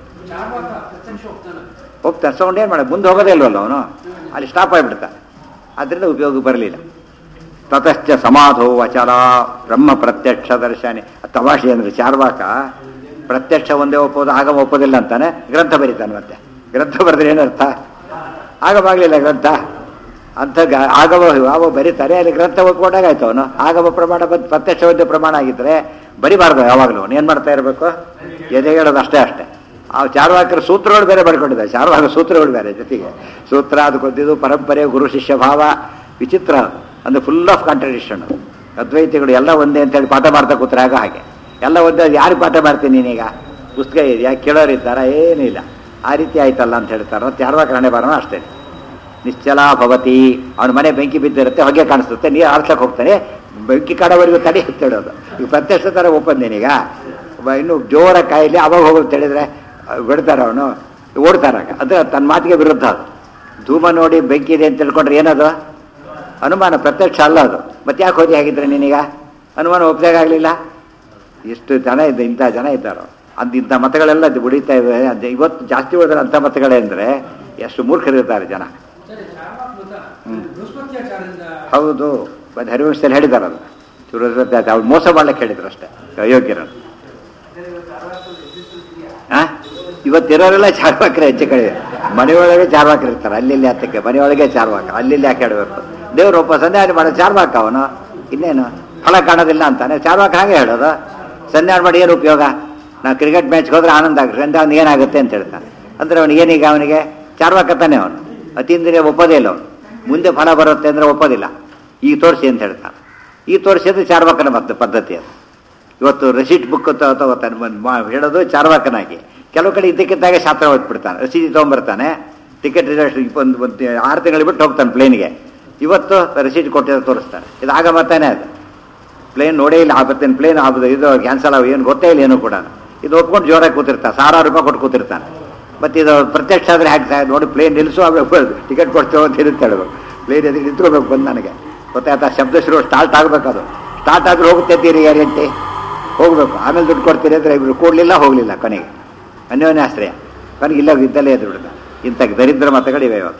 ಹೋಗ್ತಾನೆ ಸೌಂಡ್ ಏನು ಮಾಡೋದು? ಮುಂದೆ ಹೋಗೋದೇ ಇಲ್ವಲ್ಲ ಅವನು, ಅಲ್ಲಿ ಸ್ಟಾಪ್ ಆಗಿಬಿಡ್ತಾನೆ. ಅದರಿಂದ ಉಪಯೋಗ ಬರಲಿಲ್ಲ. ತತಶ್ಚ ಸಮಾಧೋ ಅಚಲ ಬ್ರಹ್ಮ ಪ್ರತ್ಯಕ್ಷ ದರ್ಶನೆ. ತಮಾಷೆ ಅಂದರೆ ಚಾರ್ವಾಕ ಪ್ರತ್ಯಕ್ಷ ಒಂದೇ ಒಪ್ಪೋದು, ಆಗಮ ಒಪ್ಪೋದಿಲ್ಲ ಅಂತಾನೆ ಗ್ರಂಥ ಬರೀತಾನೆ. ಮತ್ತೆ ಗ್ರಂಥ ಬರೆದ್ರೆ ಏನರ್ಥ? ಆಗಮಾಗಲಿಲ್ಲ ಗ್ರಂಥ ಅಂಥ ಆಗಮ ಯಾವ ಬರೀತಾರೆ, ಅಲ್ಲಿ ಗ್ರಂಥ ಒಪ್ಕೊಂಡಾಗ ಆಯ್ತು ಅವನು. ಆಗಮ ಪ್ರಮಾಣ ಬಂದು ಪ್ರತ್ಯಕ್ಷ ಒಂದೇ ಪ್ರಮಾಣ ಆಗಿದ್ದರೆ ಬರಿಬಾರ್ದು ಯಾವಾಗಲೂ. ಅವನು ಏನು ಮಾಡ್ತಾ ಇರಬೇಕು? ಎದೆ ಹೇಳೋದು ಅಷ್ಟೇ ಅಷ್ಟೇ. ಆ ಚಾರ್ವಾಕರ ಸೂತ್ರಗಳು ಬೇರೆ ಬರ್ಕೊಂಡಿದ್ದಾರೆ. ಚಾರ್ವಾಕ ಸೂತ್ರಗಳು ಬೇರೆ ಜೊತೆಗೆ ಸೂತ್ರ ಅದು ಗೊತ್ತಿದ್ದು ಪರಂಪರೆ ಗುರು ಶಿಷ್ಯ ಭಾವ ವಿಚಿತ್ರ ಅಂದರೆ ಫುಲ್ ಆಫ್ ಕಾಂಟ್ರಡಿಕ್ಷನ್. ಅದ್ವೈತಿಗಳು ಎಲ್ಲ ಒಂದೇ ಅಂತೇಳಿ ಪಾಠ ಮಾಡ್ತಾ ಕೂತ್ರೆ ಆಗ ಹಾಗೆ ಎಲ್ಲ ಒಂದೇ. ಯಾರಿಗೆ ಪಾಠ ಮಾಡ್ತೀನಿ ನೀನೀಗ? ಪುಸ್ತಕ ಇದೆ, ಯಾಕೆ ಕೇಳೋರು ಇದ್ದಾರಾ? ಏನೂ ಇಲ್ಲ. ಆ ರೀತಿ ಆಯ್ತಲ್ಲ ಅಂತ ಹೇಳ್ತಾರೆ. ಚಾರ್ವಾಕ ಹಣೆ ಬರೋಣ ಅಷ್ಟೇ. ನಿಶ್ಚಲ ಭವತಿ, ಅವನ ಮನೆ ಬೆಂಕಿ ಬಿದ್ದಿರುತ್ತೆ, ಹೊಗೆ ಕಾಣಿಸುತ್ತೆ, ನೀರು ಆರ್ಸಕ್ಕೆ ಹೋಗ್ತಾನೆ, ಬೆಂಕಿ ಕಾಡೋವರೆಗೂ ತಡೆ ಎತ್ತಿಡೋದು. ಈಗ ಪ್ರತ್ಯಕ್ಷ ಥರ ಒಪ್ಪಂದೇನೀಗ. ಇನ್ನು ಜೋರ ಕಾಯಿಲೆ ಅವಾಗ ಹೋಗೋದು ಹೇಳಿದ್ರೆ ಬಿಡ್ತಾರೆ, ಅವನು ಓಡ್ತಾರಾಗ. ಅಂದರೆ ತನ್ನ ಮಾತಿಗೆ ವಿರುದ್ಧ ಅದು. ಧೂಮ ನೋಡಿ ಬೆಂಕಿ ಇದೆ ಅಂತ ತಿಳ್ಕೊಂಡ್ರೆ ಏನದು? ಅನುಮಾನ. ಪ್ರತ್ಯಕ್ಷ ಅಲ್ಲ ಅದು. ಮತ್ತೆ ಯಾಕೆ ಹೋದಿ ಹಾಗಿದ್ರೆ ನೀನೀಗ? ಅನುಮಾನ ಒಪ್ಪದಾಗಲಿಲ್ಲ. ಎಷ್ಟು ಜನ ಇದ್ದ ಇಂಥ ಜನ ಇದ್ದಾರೋ ಅದು. ಇಂಥ ಮತಗಳೆಲ್ಲ ಉಳಿತಾ ಇವೆ. ಅದು ಇವತ್ತು ಜಾಸ್ತಿ ಹೋದ್ರೆ ಅಂಥ ಮತಗಳೇ ಅಂದರೆ ಎಷ್ಟು ಮೂರ್ಖರಿರ್ತಾರೆ ಜನ. ಹ್ಞೂ ಹೌದು. ಒಂದು ಹರಿವಂಶದಲ್ಲಿ ಹೇಳಿದ್ದಾರೆ ಅದು. ಚೂರು ಅವ್ರು ಮೋಸ ಮಾಡ್ಲಿಕ್ಕೆ ಹೇಳಿದ್ರು ಅಷ್ಟೇ ಅಯೋಗ್ಯರನ್ನು. ಹಾಂ ಇವತ್ತಿರೋರೆಲ್ಲ ಚಾರ್ವಾಕರೇ ಹೆಚ್ಚು ಕಡೆ. ಮನೆಯೊಳಗೆ ಚಾರ್ವಾಕರು ಇರ್ತಾರೆ, ಅಲ್ಲಿ ಹತ್ತಕ್ಕೆ ಮನೆಯೊಳಗೆ ಚಾರ್ವಾಕ, ಅಲ್ಲಿ ಯಾಕೆ ಹೇಳಬೇಕು? ದೇವ್ರು ಒಬ್ಬ ಸಂಧ್ಯಾವನೆ ಮಾಡೋ ಚಾರ್ವಾಕ ಅವನು. ಇನ್ನೇನು ಫಲ ಕಾಣೋದಿಲ್ಲ ಅಂತಾನೆ ಚಾರ್ವಾಕ ಹಾಗೆ ಹೇಳೋದು. ಸಂಧ್ಯಾವನೆ ಮಾಡಿ ಏನು ಉಪಯೋಗ? ನಾವು ಕ್ರಿಕೆಟ್ ಮ್ಯಾಚ್ಗೆ ಹೋದ್ರೆ ಆನಂದ ಆಗುತ್ತೆ, ಸಂಧ್ಯಾವನೆ ಏನಾಗುತ್ತೆ ಅಂತ ಹೇಳ್ತಾನೆ. ಅಂದರೆ ಅವನಿಗೆ ಏನೀಗ? ಅವನಿಗೆ ಚಾರ್ವಾಕ ತಾನೆ ಅವನು. ಅತೀಂದ್ರಿಯ ಒಪ್ಪೋದೇ ಇಲ್ಲ ಅವನು. ಮುಂದೆ ಫಲ ಬರುತ್ತೆ ಅಂದರೆ ಒಪ್ಪೋದಿಲ್ಲ. ಈಗ ತೋರಿಸಿ ಅಂತ ಹೇಳ್ತಾನೆ. ಈ ತೋರಿಸಿದ್ರೆ ಚಾರ್ವಾಕನ ಮತ್ತೆ ಪದ್ಧತಿ ಅದು. ಇವತ್ತು ರೆಸಿಟ್ ಬುಕ್ ತಗೋತಾನೆ ಹೇಳೋದು ಚಾರ್ವಾಕನಾಗಿ. ಕೆಲವು ಕಡೆ ಇದ್ದಕ್ಕಿದ್ದಾಗ ಶಾಸ್ತ್ರ ಓದ್ಬಿಡ್ತಾನೆ, ರಸೀದಿ ತೊಗೊಂಬರ್ತಾನೆ, ಟಿಕೆಟ್ ರಿಸರ್ವೇಷನ್ ಒಂದು ಒಂದು ಆರು ತಿಂಗಳು ಬಿಟ್ಟು ಹೋಗ್ತಾನೆ ಪ್ಲೇನ್ಗೆ. ಇವತ್ತು ರಸೀಟ್ ಕೊಟ್ಟಿರೋ ತೋರಿಸ್ತಾನೆ. ಇದು ಆಗ ಬರ್ತಾನೆ ಅದು. ಪ್ಲೇನ್ ನೋಡೇ ಇಲ್ಲ, ಆಗುತ್ತೇನೆ ಪ್ಲೇನ್ ಆಗೋದು ಇದು ಕ್ಯಾನ್ಸಲ್ ಆಗ ಏನು ಗೊತ್ತೇ ಇಲ್ಲ ಏನು ಕೂಡ. ಇದು ಒಪ್ಕೊಂಡು ಜೋರಾಗಿ ಕೂತಿರ್ತಾನೆ, ಸಾವಿರಾರು ರೂಪಾಯಿ ಕೊಟ್ಟು ಕೂತಿರ್ತಾನೆ. ಮತ್ತು ಇದು ಪ್ರತ್ಯಕ್ಷ ಆದರೆ ಹಾಕ್ತಾ ನೋಡಿ ಪ್ಲೇನ್ ನಿಲ್ಲಿಸು ಆಗಬೇಕು, ಟಿಕೆಟ್ ಕೊಡ್ತೇವೆ ಅಂತ ಇರುತ್ತೆ ಹೇಳಬೇಕು. ಪ್ಲೇನ್ ಎದುರು ನಿಂತ್ಕೋಬೇಕು ಬಂದು ನನಗೆ ಗೊತ್ತಾಯ್ತಾ? ಶಬ್ದ ಶುರು ಸ್ಟಾರ್ಟ್ ಆಗಬೇಕು. ಅದು ಸ್ಟಾರ್ಟ್ ಆದರೂ ಹೋಗುತ್ತೆ ತೀರಿ ಗ್ಯಾರಂಟಿ ಹೋಗಬೇಕು. ಆಮೇಲೆ ದುಡ್ಡು ಕೊಡ್ತೀರಿ ಅಂದರೆ ಇವರು ಕೊಡಲಿಲ್ಲ, ಹೋಗಲಿಲ್ಲ, ಕೊನೆಗೆ ಅನ್ಯೋನ್ಯಾಶ್ರಯ. ಕೊನೆಗೆ ಇಲ್ಲ ಇದ್ದಲ್ಲೇ ಎದ್ದು ಬಿಡ್ತಾರೆ. ಇಂಥ ದರಿದ್ರ ಮತಗಳಿವೆ ಇವಾಗ.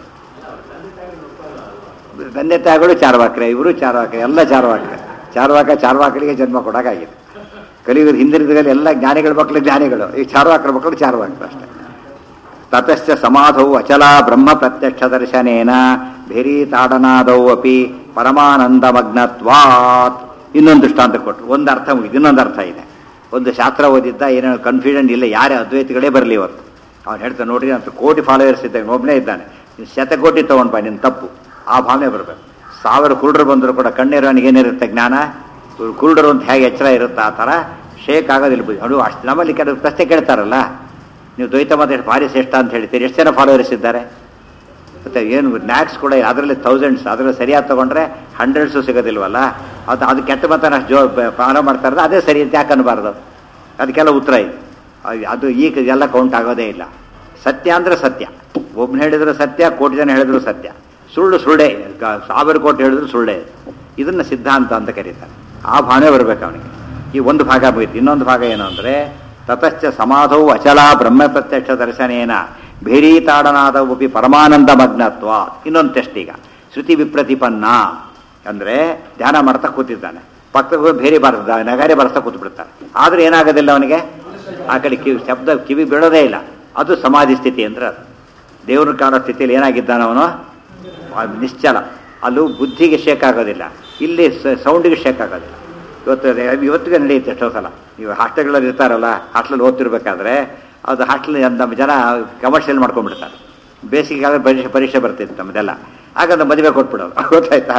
ತಂದೆ ತಾಯಿಗಳು ಚಾರ್ವಾಕ್ರೆ, ಇವರು ಚಾರ್ವಾಕ್ರೆ, ಎಲ್ಲ ಚಾರ್ವಾಕ್ರೆ. ಚಾರ್ವಾಕ ಚಾರ್ವಾಕರಿಗೆ ಜನ್ಮ ಕೊಡೋಕ್ಕಾಗಿದೆ. ಕಲಿಯುಗದ ಹಿಂದಿನ ಎಲ್ಲ ಜ್ಞಾನಿಗಳ ಮಕ್ಕಳು ಜ್ಞಾನಿಗಳು, ಈ ಚಾರ್ವಾಕರ ಮಕ್ಕಳು ಚಾರ್ವಾಕರು ಅಷ್ಟೇ. ತತಶ್ಚ ಸಮಾಧೌ ಅಚಲ ಬ್ರಹ್ಮ ಪ್ರತ್ಯಕ್ಷ ದರ್ಶನೇನ ಭೇರಿ ತಾಡನಾದೌ ಅಪಿ ಪರಮಾನಂದಮಗ್ನತ್ವಾತ್. ಇನ್ನೊಂದು ದೃಷ್ಟಾಂತ ಕೊಟ್ಟು ಒಂದು ಅರ್ಥ ಮುಗಿದು ಇನ್ನೊಂದು ಅರ್ಥ ಇದೆ. ಒಂದು ಶಾಸ್ತ್ರ ಓದಿದ್ದ ಏನೋ ಕನ್ಫ್ಯೂಷನ್ ಇಲ್ಲ, ಯಾರೇ ಅದ್ವೈತಿಗಳೇ ಬರಲಿ ಇವತ್ತು. ಅವ್ನು ಹೇಳ್ತಾನೆ ನೋಡ್ರಿ ಅಂತ ಕೋಟಿ ಫಾಲೋವರ್ಸ್ ಇದ್ದಾಗ ಒಬ್ಬನೇ ಇದ್ದಾನೆ, ಶತಕೋಟಿ ತೊಗೊಂಡು ಬಾ, ನಿನ್ನ ತಪ್ಪು. ಆ ಭಾವನೆ ಬರಬೇಕು. ಸಾವಿರ ಕುರುಡರು ಬಂದರೂ ಕೂಡ ಕಣ್ಣಿರೋನಿಗೆ ಏನಿರುತ್ತೆ ಜ್ಞಾನ, ಕುರುಡರು ಅಂತ ಹೇಗೆ ಎಚ್ಚರ ಇರುತ್ತೆ ಆ ಥರ ಶೇಕ್ ಆಗೋದಿಲ್ಲ. ಅದು ಅಷ್ಟು ನಮ್ಮಲ್ಲಿ ಕೆಲವು ಪ್ರಶ್ನೆ ಕೇಳ್ತಾರಲ್ಲ, ನೀವು ದ್ವೈತ ಮತ ಎಷ್ಟು ಭಾರಿ ಶ್ರೇಷ್ಠ ಅಂತ ಹೇಳ್ತೀರಿ, ಎಷ್ಟು ಜನ ಫಾಲೋವರ್ಸ್ ಇದ್ದಾರೆ? ಮತ್ತು ಏನು ನ್ಯಾಕ್ಸ್ ಕೂಡ ಅದರಲ್ಲಿ ಥೌಸಂಡ್ಸ್, ಅದರಲ್ಲಿ ಸರಿಯಾಗಿ ತೊಗೊಂಡ್ರೆ ಹಂಡ್ರೆಡ್ಸು ಸಿಗೋದಿಲ್ವಲ್ಲ. ಅದು ಅದು ಕೆಟ್ಟ ಮತನ ಜೋ ಫಾಲೋ ಮಾಡ್ತಾ ಇರೋದು ಅದೇ ಸರಿ ಅಂತ ಯಾಕೆ ಅನ್ನಬಾರ್ದು? ಅದಕ್ಕೆಲ್ಲ ಉತ್ತರ ಇದೆ. ಅದು ಈಗ ಎಲ್ಲ ಕೌಂಟ್ ಆಗೋದೇ ಇಲ್ಲ. ಸತ್ಯ ಅಂದರೆ ಸತ್ಯ, ಒಬ್ಬನು ಹೇಳಿದ್ರು ಸತ್ಯ, ಕೋಟಿ ಜನ ಹೇಳಿದ್ರು ಸತ್ಯ. ಸುಳ್ಳು ಸುಳ್ಳೇ, ಸಾವಿರ ಕೋಟಿ ಹೇಳಿದ್ರು ಸುಳ್ಳೇ. ಇದನ್ನು ಸಿದ್ಧಾಂತ ಅಂತ ಕರೀತಾರೆ. ಆ ಭಾವನೆ ಬರಬೇಕು ಅವನಿಗೆ. ಈ ಒಂದು ಭಾಗ ಮುಗಿತು. ಇನ್ನೊಂದು ಭಾಗ ಏನು ಅಂದರೆ ತತಶ್ಚ ಸಮಾಧೌ ಅಚಲ ಬ್ರಹ್ಮ ಪ್ರತ್ಯಕ್ಷ ದರ್ಶನೇನ ಭೇರೀತಾಡನಾದವಪಿ ಪರಮಾನಂದ ಮಗ್ನತ್ವ. ಇನ್ನೊಂದು ಟೆಸ್ಟ್ ಈಗ. ಶ್ರುತಿ ವಿಪ್ರತಿಪನ್ನ ಅಂದರೆ ಧ್ಯಾನ ಮಾಡ್ತಾ ಕೂತಿದ್ದಾನೆ, ಪಕ್ಕದ ಬೇರೆ ಬಾರಿಸ್ದ ನಗಾರಿ ಬಾರಿಸ್ತಾ ಕೂತು ಬಿಡ್ತಾನೆ. ಆದರೆ ಏನಾಗೋದಿಲ್ಲ ಅವನಿಗೆ, ಆ ಕಡೆ ಕಿವಿ ಶಬ್ದ ಕಿವಿ ಬೀಳೋದೇ ಇಲ್ಲ. ಅದು ಸಮಾಧಿ ಸ್ಥಿತಿ ಅಂದರೆ ಅದು. ದೇವ್ರನ್ನ ಕಾಣೋ ಸ್ಥಿತಿಯಲ್ಲಿ ಏನಾಗಿದ್ದಾನ ಅವನು, ನಿಶ್ಚಲ. ಅಲ್ಲೂ ಬುದ್ಧಿಗೆ ಶೇಕ್ ಆಗೋದಿಲ್ಲ, ಇಲ್ಲಿ ಸೌಂಡಿಗೆ ಶೇಕ್ ಆಗೋದಿಲ್ಲ. ಇವತ್ತು ಇವತ್ತಿಗೆ ನಡೆಯುತ್ತೆ ಎಷ್ಟೋ ಸಲ. ನೀವು ಹಾಸ್ಟೆಲ್ಗಳಲ್ಲಿ ಇರ್ತಾರಲ್ಲ, ಹಾಸ್ಟೆಲ್ ಓದ್ತಿರ್ಬೇಕಾದ್ರೆ ಅದು ಹಾಸ್ಟೆಲ್ ನಮ್ಮ ಜನ ಕಮರ್ಷಿಯಲ್ ಮಾಡ್ಕೊಂಡ್ಬಿಡ್ತಾರೆ. ಬೇಸಿಗೆಗಾದ್ರೆ ಪರೀಕ್ಷೆ ಪರೀಕ್ಷೆ ಬರ್ತಿತ್ತು ನಮ್ಮದೆಲ್ಲ. ಆಗ ನಮ್ಮ ಮದುವೆ ಕೊಟ್ಬಿಡೋದು, ಗೊತ್ತಾಯ್ತಾ?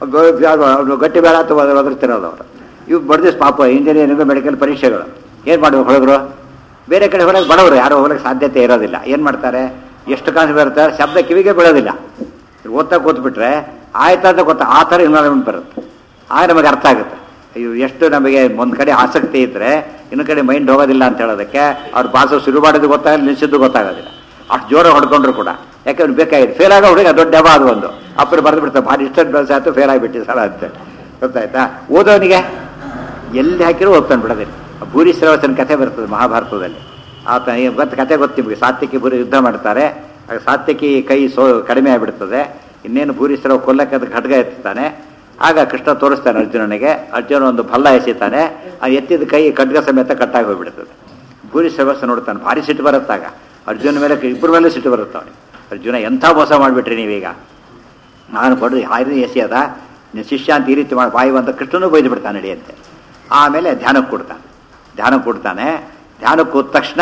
ಗಟ್ಟಿ ಬೇಡ ಅಥವಾ ಒದರ್ತಿರೋದು ಅವರು. ಇವು ಬಡ್ದಿಸ್ ಪಾಪ ಇಂಜಿನಿಯರಿಂಗ್ ಮೆಡಿಕಲ್ ಪರೀಕ್ಷೆಗಳು ಏನು ಮಾಡುವ ಹುಡುಗರು ಬೇರೆ ಕಡೆ ಹೊರಗೆ ಬಡವರು ಯಾರೋ ಹೋಗಲಿಕ್ಕೆ ಸಾಧ್ಯತೆ ಇರೋದಿಲ್ಲ. ಏನು ಮಾಡ್ತಾರೆ, ಎಷ್ಟು ಕಾಸು ಬರ್ತಾರೆ, ಶಬ್ದ ಕಿವಿಗೆ ಬೀಳೋದಿಲ್ಲ. ಓದ್ತಾ ಕೂತ್ಬಿಟ್ರೆ ಆಯ್ತಾ ಅಂತ ಗೊತ್ತಾ, ಆ ಥರ ಇನ್ವಾಲ್ವ್ಮೆಂಟ್ ಬರುತ್ತೆ. ಆಗ ನಮಗೆ ಅರ್ಥ ಆಗುತ್ತೆ ಇವು ಎಷ್ಟು ನಮಗೆ ಒಂದು ಕಡೆ ಆಸಕ್ತಿ ಇದ್ದರೆ ಇನ್ನೊಂದು ಕಡೆ ಮೈಂಡ್ ಹೋಗೋದಿಲ್ಲ ಅಂತ ಹೇಳೋದಕ್ಕೆ. ಅವ್ರು ಭಾಷೆ ಶುರು ಮಾಡೋದು ಗೊತ್ತಾಗಲ್ಲ, ನಿಲ್ಲಿಸಿದ್ದು ಗೊತ್ತಾಗೋದಿಲ್ಲ. ಅಷ್ಟು ಜೋರ ಹೊಡ್ಕೊಂಡ್ರು ಕೂಡ, ಯಾಕೆ ಅವ್ನು ಬೇಕಾಗಿದೆ. ಫೇಲ್ ಆಗೋ ಹುಡುಗ ದೊಡ್ಡ ಹಬ್ಬ ಅದು ಒಂದು. ಅಪ್ಪರು ಬರೆದು ಬಿಡ್ತಾರೆ, ಭಾರಿ ಇಷ್ಟೊಂದು ಬೆಳೆಸ ಆಯ್ತು, ಫೇಲ್ ಆಗಿಬಿಟ್ಟು ಸಲ ಅಂತ ಗೊತ್ತಾಯ್ತಾ. ಓದೋನಿಗೆ ಎಲ್ಲಿ ಹಾಕಿರೋ ಓದ್ತಾನೆ ಬಿಡೋದಿಲ್ಲ. ಭೂರಿ ಶ್ರವಸನ ಕಥೆ ಬರ್ತದೆ ಮಹಾಭಾರತದಲ್ಲಿ. ಆತ ಗೊತ್ತು ಕಥೆ ಗೊತ್ತು ನಿಮಗೆ. ಸಾತ್ಯಕಿ ಭೂರಿ ಯುದ್ಧ ಮಾಡ್ತಾರೆ, ಆಗ ಸಾತ್ಯಕಿ ಕೈ ಸೋ ಕಡಿಮೆ ಆಗಿಬಿಡ್ತದೆ. ಇನ್ನೇನು ಭೂರಿ ಶ್ರವ ಕೊಲ್ಲಕ್ಕೆ ಅದಕ್ಕೆ ಖಡ್ಗ ಎತ್ತಾನೆ. ಆಗ ಕೃಷ್ಣ ತೋರಿಸ್ತಾನೆ ಅರ್ಜುನನಿಗೆ. ಅರ್ಜುನ ಒಂದು ಭಲ್ಲ ಎಸಿತಾನೆ, ಆ ಎತ್ತಿದ ಕೈ ಖಡ್ಗ ಸಮೇತ ಕಟ್ಟಾಗಿ ಹೋಗ್ಬಿಡ್ತದೆ. ಭೂರಿ ಶ್ರವಸ ನೋಡ್ತಾನೆ, ಭಾರಿ ಸಿಟ್ಟು ಬರುತ್ತಾಗ ಅರ್ಜುನ ಮೇಲೆ, ಇಬ್ಬರ ಮೇಲೆ ಸಿಟ್ಟು ಬರುತ್ತೆ ಅವನಿಗೆ. ಅರ್ಜುನ ಎಂಥ ಮೋಸ ಮಾಡಿಬಿಟ್ರಿ ನೀವೀಗ, ನಾನು ಕೊಡ್ರಿ ಹಾಯ್ದು ಎಸೆಯದ ನಿನ್ನ ಶಿಷ್ಯ ಅಂತ ಈ ರೀತಿ ಮಾಡಿ ಬಾಯಿ ಅಂತ ಕೃಷ್ಣನೂ ಬೈದು ಬಿಡ್ತಾನೆ ನಡೆಯಂತೆ. ಆಮೇಲೆ ಧ್ಯಾನಕ್ಕೆ ಕೊಡ್ತಾನೆ. ಧ್ಯಾನಕ್ಕೆ ಕೊಡ್ತಾನೆ. ಧ್ಯಾನಕ್ಕೆ ಹೋದ ತಕ್ಷಣ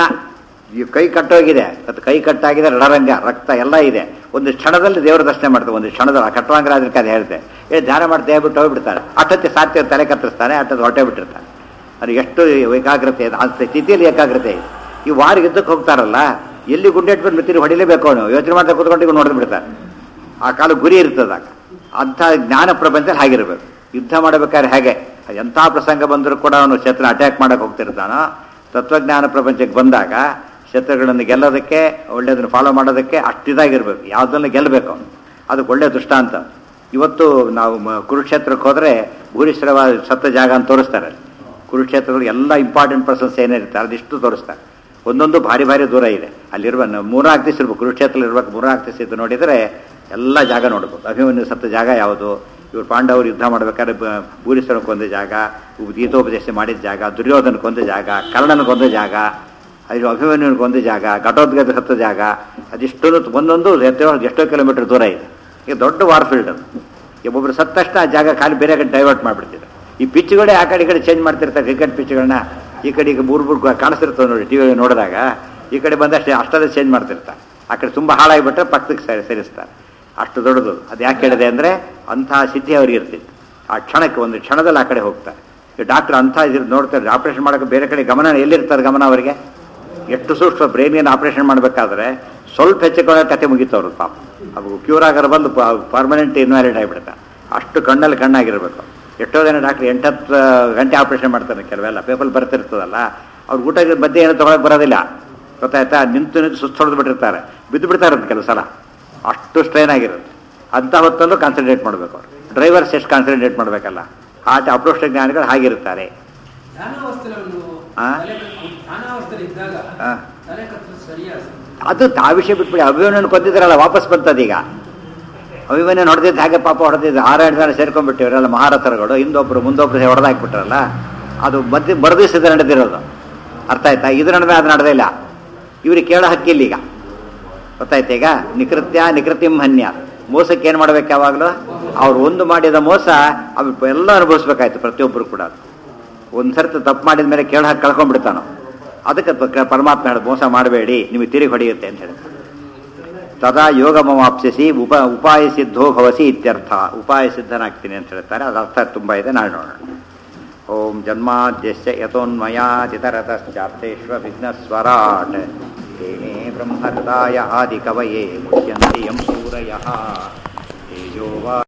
ಈ ಕೈ ಕಟ್ಟೋಗಿದೆ, ಅದು ಕೈ ಕಟ್ಟಾಗಿದೆ, ರಣರಂಗ ರಕ್ತ ಎಲ್ಲ ಇದೆ. ಒಂದು ಕ್ಷಣದಲ್ಲಿ ದೇವರ ದರ್ಶನ ಮಾಡ್ತಾರೆ. ಒಂದು ಕ್ಷಣದಲ್ಲಿ ಕಟ್ಟುವಂಗ್ರಾದ್ರಕ್ಕೆ ಅದು ಹೇಳ್ತೆ ಏ ಧ್ಯಾನ ಮಾಡ್ತಾ ಹೇಳ್ಬಿಟ್ಟು ಹೋಗ್ಬಿಡ್ತಾರೆ. ಅಷ್ಟೊತ್ತೆ ಸಾಧ್ಯ ತಲೆ ಕತ್ತರಿಸ್ತಾನೆ, ಅಷ್ಟೊತ್ತು ಹೊಟ್ಟೆ ಬಿಟ್ಟಿರ್ತಾನೆ. ಅದು ಎಷ್ಟು ಏಕಾಗ್ರತೆ ಇದೆ, ಅಂತ ಸ್ಥಿತಿಯಲ್ಲಿ ಏಕಾಗ್ರತೆ ಇದೆ. ಈ ವಾರ ಯುದ್ಧಕ್ಕೆ ಹೋಗ್ತಾರಲ್ಲ, ಎಲ್ಲಿ ಗುಂಡೆಟ್ಬಿಟ್ಟು ಬಿತ್ತಿರಿ ಹೊಡಿಲೇಬೇಕು ಅವನು, ಯೋಚನೆ ಮಾಡ್ತಾ ಕೂತ್ಕೊಂಡು ನೋಡಿದ್ ಬಿಡ್ತಾನೆ. ಆ ಕಾಲ ಗುರಿ ಇರ್ತದಾಗ. ಅಂಥ ಜ್ಞಾನ ಪ್ರಪಂಚದಲ್ಲಿ ಹಾಗಿರ್ಬೇಕು. ಯುದ್ಧ ಮಾಡಬೇಕಾದ್ರೆ ಹೇಗೆ ಎಂಥ ಪ್ರಸಂಗ ಬಂದರೂ ಕೂಡ ಅವನು ಶತ್ರು ಅಟ್ಯಾಕ್ ಮಾಡೋಕೆ ಹೋಗ್ತಿರ್ತಾನೋ, ತತ್ವಜ್ಞಾನ ಪ್ರಪಂಚಕ್ಕೆ ಬಂದಾಗ ಶತ್ರುಗಳನ್ನು ಗೆಲ್ಲೋದಕ್ಕೆ, ಒಳ್ಳೆಯದನ್ನು ಫಾಲೋ ಮಾಡೋದಕ್ಕೆ ಅಷ್ಟಿದಾಗಿರ್ಬೇಕು. ಯಾವುದನ್ನು ಗೆಲ್ಲಬೇಕು ಅವನು. ಅದಕ್ಕೆ ಒಳ್ಳೆಯ ದೃಷ್ಟಾಂತ. ಇವತ್ತು ನಾವು ಕುರುಕ್ಷೇತ್ರಕ್ಕೆ ಹೋದರೆ ಭೂರಿಶ್ರವ ಸತ್ತ ಜಾಗ ಅಂತ ತೋರಿಸ್ತಾರೆ. ಕುರುಕ್ಷೇತ್ರಗಳು ಎಲ್ಲ ಇಂಪಾರ್ಟೆಂಟ್ ಪರ್ಸನ್ಸ್ ಏನಿರ್ತಾರೆ ಅದಿಷ್ಟು ತೋರಿಸ್ತಾರೆ. ಒಂದೊಂದು ಭಾರಿ ಭಾರಿ ದೂರ ಇದೆ. ಅಲ್ಲಿರುವ ಮೂರ್ನಾಲ್ಕು ದಿವಸ ಇರ್ಬೇಕು, ಕುರುಕ್ಷೇತ್ರ ಇರ್ಬೇಕು. ಮೂರ್ನಾಲ್ಕು ದಿವಸ ಇದು ನೋಡಿದರೆ ಎಲ್ಲ ಜಾಗ ನೋಡ್ಬೋದು. ಅಭಿಮನ್ಯು ಸತ್ತ ಜಾಗ ಯಾವುದು, ಇವರು ಪಾಂಡವರು ಯುದ್ಧ ಮಾಡಬೇಕಾದ್ರೆ ಭೂರಿಶ್ರವಕ್ಕೊಂದು ಜಾಗ, ಗೀತೋಪದೇಶ ಮಾಡಿದ ಜಾಗ, ದುರ್ಯೋಧನಕ್ಕೊಂದು ಜಾಗ, ಕರ್ಣನಿಗೊಂದು ಜಾಗ, ಅದು ಅಭಿಮನ್ಯುನಿಗೊಂದು ಜಾಗ, ಘಟೋದ್ಗತ ಸತ್ತ ಜಾಗ, ಅದಿಷ್ಟು ಒಂದೊಂದು ಎಷ್ಟೋ ಕಿಲೋಮೀಟರ್ ದೂರ ಇದೆ. ಈಗ ದೊಡ್ಡ ವಾರ್ಫೀಲ್ಡ್ ಅದು. ಒಬ್ಬೊಬ್ಬರು ಸತ್ತ ತಕ್ಷಣ ಆ ಜಾಗ ಖಾಲಿ ಬೇರೆ ಕಡೆ ಡೈವರ್ಟ್ ಮಾಡಿಬಿಡ್ತಿದ್ದಾರೆ. ಈ ಪಿಚ್ಗಳೇ ಆ ಕಡೆ ಈ ಕಡೆ ಚೇಂಜ್ ಮಾಡ್ತಿರ್ತಾರೆ. ಕ್ರಿಕೆಟ್ ಪಿಚ್ಗಳನ್ನ ಈ ಕಡೆ ಈಗ ಮೂರು ಮೂರು ಕಾಣಿಸ್ತಿರ್ತವೆ ನೋಡಿ ಟಿ ವಿ ನೋಡಿದಾಗ. ಈ ಕಡೆ ಬಂದಷ್ಟೇ ಅಷ್ಟದೇ ಚೇಂಜ್ ಮಾಡ್ತಿರ್ತಾರೆ. ಆ ಕಡೆ ತುಂಬ ಹಾಳಾಗಿಬಿಟ್ರೆ ಪಕ್ಕಕ್ಕೆ ಸರಿ ಸೇರಿಸ್ತಾರೆ. ಅಷ್ಟು ದೊಡ್ಡದು. ಅದು ಯಾಕೆ ಹೇಳಿದೆ ಅಂದರೆ ಅಂತಹ ಸಿದ್ಧಿ ಅವ್ರಿಗೆ ಇರ್ತಿತ್ತು. ಆ ಕ್ಷಣಕ್ಕೆ ಒಂದು ಕ್ಷಣದಲ್ಲಿ ಆ ಕಡೆ ಹೋಗ್ತಾರೆ. ಈ ಡಾಕ್ಟ್ರ್ ಅಂಥ ಇದ್ರ ನೋಡ್ತಾರೆ. ಆಪ್ರೇಷನ್ ಮಾಡೋಕ್ಕೆ ಬೇರೆ ಕಡೆ ಗಮನ ಎಲ್ಲಿರ್ತಾರೆ, ಗಮನ ಅವರಿಗೆ ಎಷ್ಟು ಸೂಕ್ಷ್ಮ. ಬ್ರೈನಿಯನ್ನು ಆಪ್ರೇಷನ್ ಮಾಡಬೇಕಾದ್ರೆ ಸ್ವಲ್ಪ ಹೆಚ್ಚಿಕೊಳ್ಳೋ ಕತೆ ಮುಗಿತವ್ರು ಪಾಪ. ಅದು ಕ್ಯೂರ್ ಆಗಾರ ಬಂದು ಪರ್ಮನೆಂಟ್ ಇನ್ವ್ಯಾಲಿಡ್ ಆಗಿಬಿಡ್ತಾರೆ. ಅಷ್ಟು ಕಣ್ಣಲ್ಲಿ ಕಣ್ಣಾಗಿರ್ಬೇಕು. ಎಷ್ಟೋ ಜನ ಡಾಕ್ಟ್ರ್ ಎಂಟತ್ತು ಗಂಟೆ ಆಪ್ರೇಷನ್ ಮಾಡ್ತಾರೆ. ಕೆಲವೆಲ್ಲ ಪೇಪರ್ ಬರ್ತಿರ್ತದಲ್ಲ, ಅವ್ರು ಊಟ ಮಧ್ಯೆ ಏನೂ ತೊಗೊಳಕ್ಕೆ ಬರೋದಿಲ್ಲ, ಗೊತ್ತಾಯ್ತಾ. ನಿಂತು ನಿಂತು ಸುಸ್ತು ಹೊಡೆದು ಬಿಟ್ಟಿರ್ತಾರೆ, ಬಿದ್ದು ಬಿಡ್ತಾರಂತ ಕೆಲವು ಸಲ. ಅಷ್ಟು ಸ್ಟ್ರೈನ್ ಆಗಿರುತ್ತೆ. ಅಂಥ ಹೊತ್ತಲ್ಲೂ ಕಾನ್ಸಂಟ್ರೇಟ್ ಮಾಡಬೇಕು ಅವರು. ಡ್ರೈವರ್ಸ್ ಎಷ್ಟು ಕಾನ್ಸಂಟ್ರೇಟ್ ಮಾಡಬೇಕಲ್ಲ. ಆಟ ಅಪ್ರೋಷ್ಟ ಜ್ಞಾನಿಗಳು ಹಾಗಿರುತ್ತಾರೆ. ಅದು ಆ ವಿಷಯ ಬಿಟ್ಬಿಡಿ. ಅಭಿಮನ್ಯನ ಕೊಂದಿದ್ರಲ್ಲ, ವಾಪಸ್ ಬಂತದೀಗ. ಅಭಿಮನ್ಯನ ಹೊಡೆದಿದ್ದು ಹಾಗೆ ಪಾಪ ಹೊಡೆದಿದ್ದು. ಆರಾರು ಜನ ಸೇರ್ಕೊಂಡ್ಬಿಟ್ಟಿವರೆಲ್ಲ ಮಹಾರಥರುಗಳು. ಹಿಂದೊಬ್ರು ಮುಂದೊಬ್ರು ಹೊಡೆದಾಕ್ಬಿಟ್ರಲ್ಲ. ಅದು ಮಧ್ಯ ಮರುದಿವಸದ ನಡೆದಿರೋದು. ಅರ್ಥ ಆಯ್ತಾ. ಇದು ನಡೆದ ಅದು ನಡೆದಿಲ್ಲ. ಇವ್ರಿಗೆ ಕೇಳೋ ಹಕ್ಕಿಲ್ಲ ಈಗ, ಗೊತ್ತಾಯ್ತು. ಈಗ ನಿಕೃತ್ಯ ನಿಕೃತಿಂ ಹನ್ಯ. ಮೋಸಕ್ಕೆ ಏನು ಮಾಡ್ಬೇಕು ಯಾವಾಗಲೂ? ಅವ್ರು ಒಂದು ಮಾಡಿದ ಮೋಸ ಅವ್ರು ಎಲ್ಲ ಅನುಭವಿಸ್ಬೇಕಾಯ್ತು ಪ್ರತಿಯೊಬ್ಬರು ಕೂಡ. ಒಂದು ಸರ್ತಿ ತಪ್ಪು ಮಾಡಿದ ಮೇಲೆ ಕೇಳ ಹಾಕಿ ಕಳ್ಕೊಂಡ್ಬಿಡ್ತಾನೋ. ಅದಕ್ಕೆ ಪ- ಪರಮಾತ್ಮ ಹೇಳಿ ಮೋಸ ಮಾಡಬೇಡಿ, ನಿಮಗೆ ತಿರುಗಿ ಹೊಡೆಯುತ್ತೆ ಅಂತ ಹೇಳ್ತಾರೆ. ತದಾ ಯೋಗಮವಾಪ್ಸಿಸಿ ಉಪ ಉಪಾಯ ಸಿದ್ಧೋ ಭವಸಿ ಇತ್ಯರ್ಥ. ಉಪಾಯ ಸಿದ್ಧನಾಗ್ತೀನಿ ಅಂತ ಹೇಳ್ತಾರೆ. ಅದು ಅರ್ಥ ತುಂಬ ಇದೆ, ನಾಳೆ ನೋಡೋಣ. ಓಂ ಜನ್ಮಾದ್ಯಸ್ಯ ಯತೋನ್ಮಯಾತಿತರತಶ್ಚಾಪ್ತೇಶ್ವ ವಿಘ್ನಸ್ವರಾಟ್ ತೇನೇ ಬ್ರಹ್ಮಹೃದಾಯ ಆದಿಕವಯೇ ಮುಚ್ಯಂತಿ ಯಂ ಸೂರಯಃ ತೇಜೋ ವಾ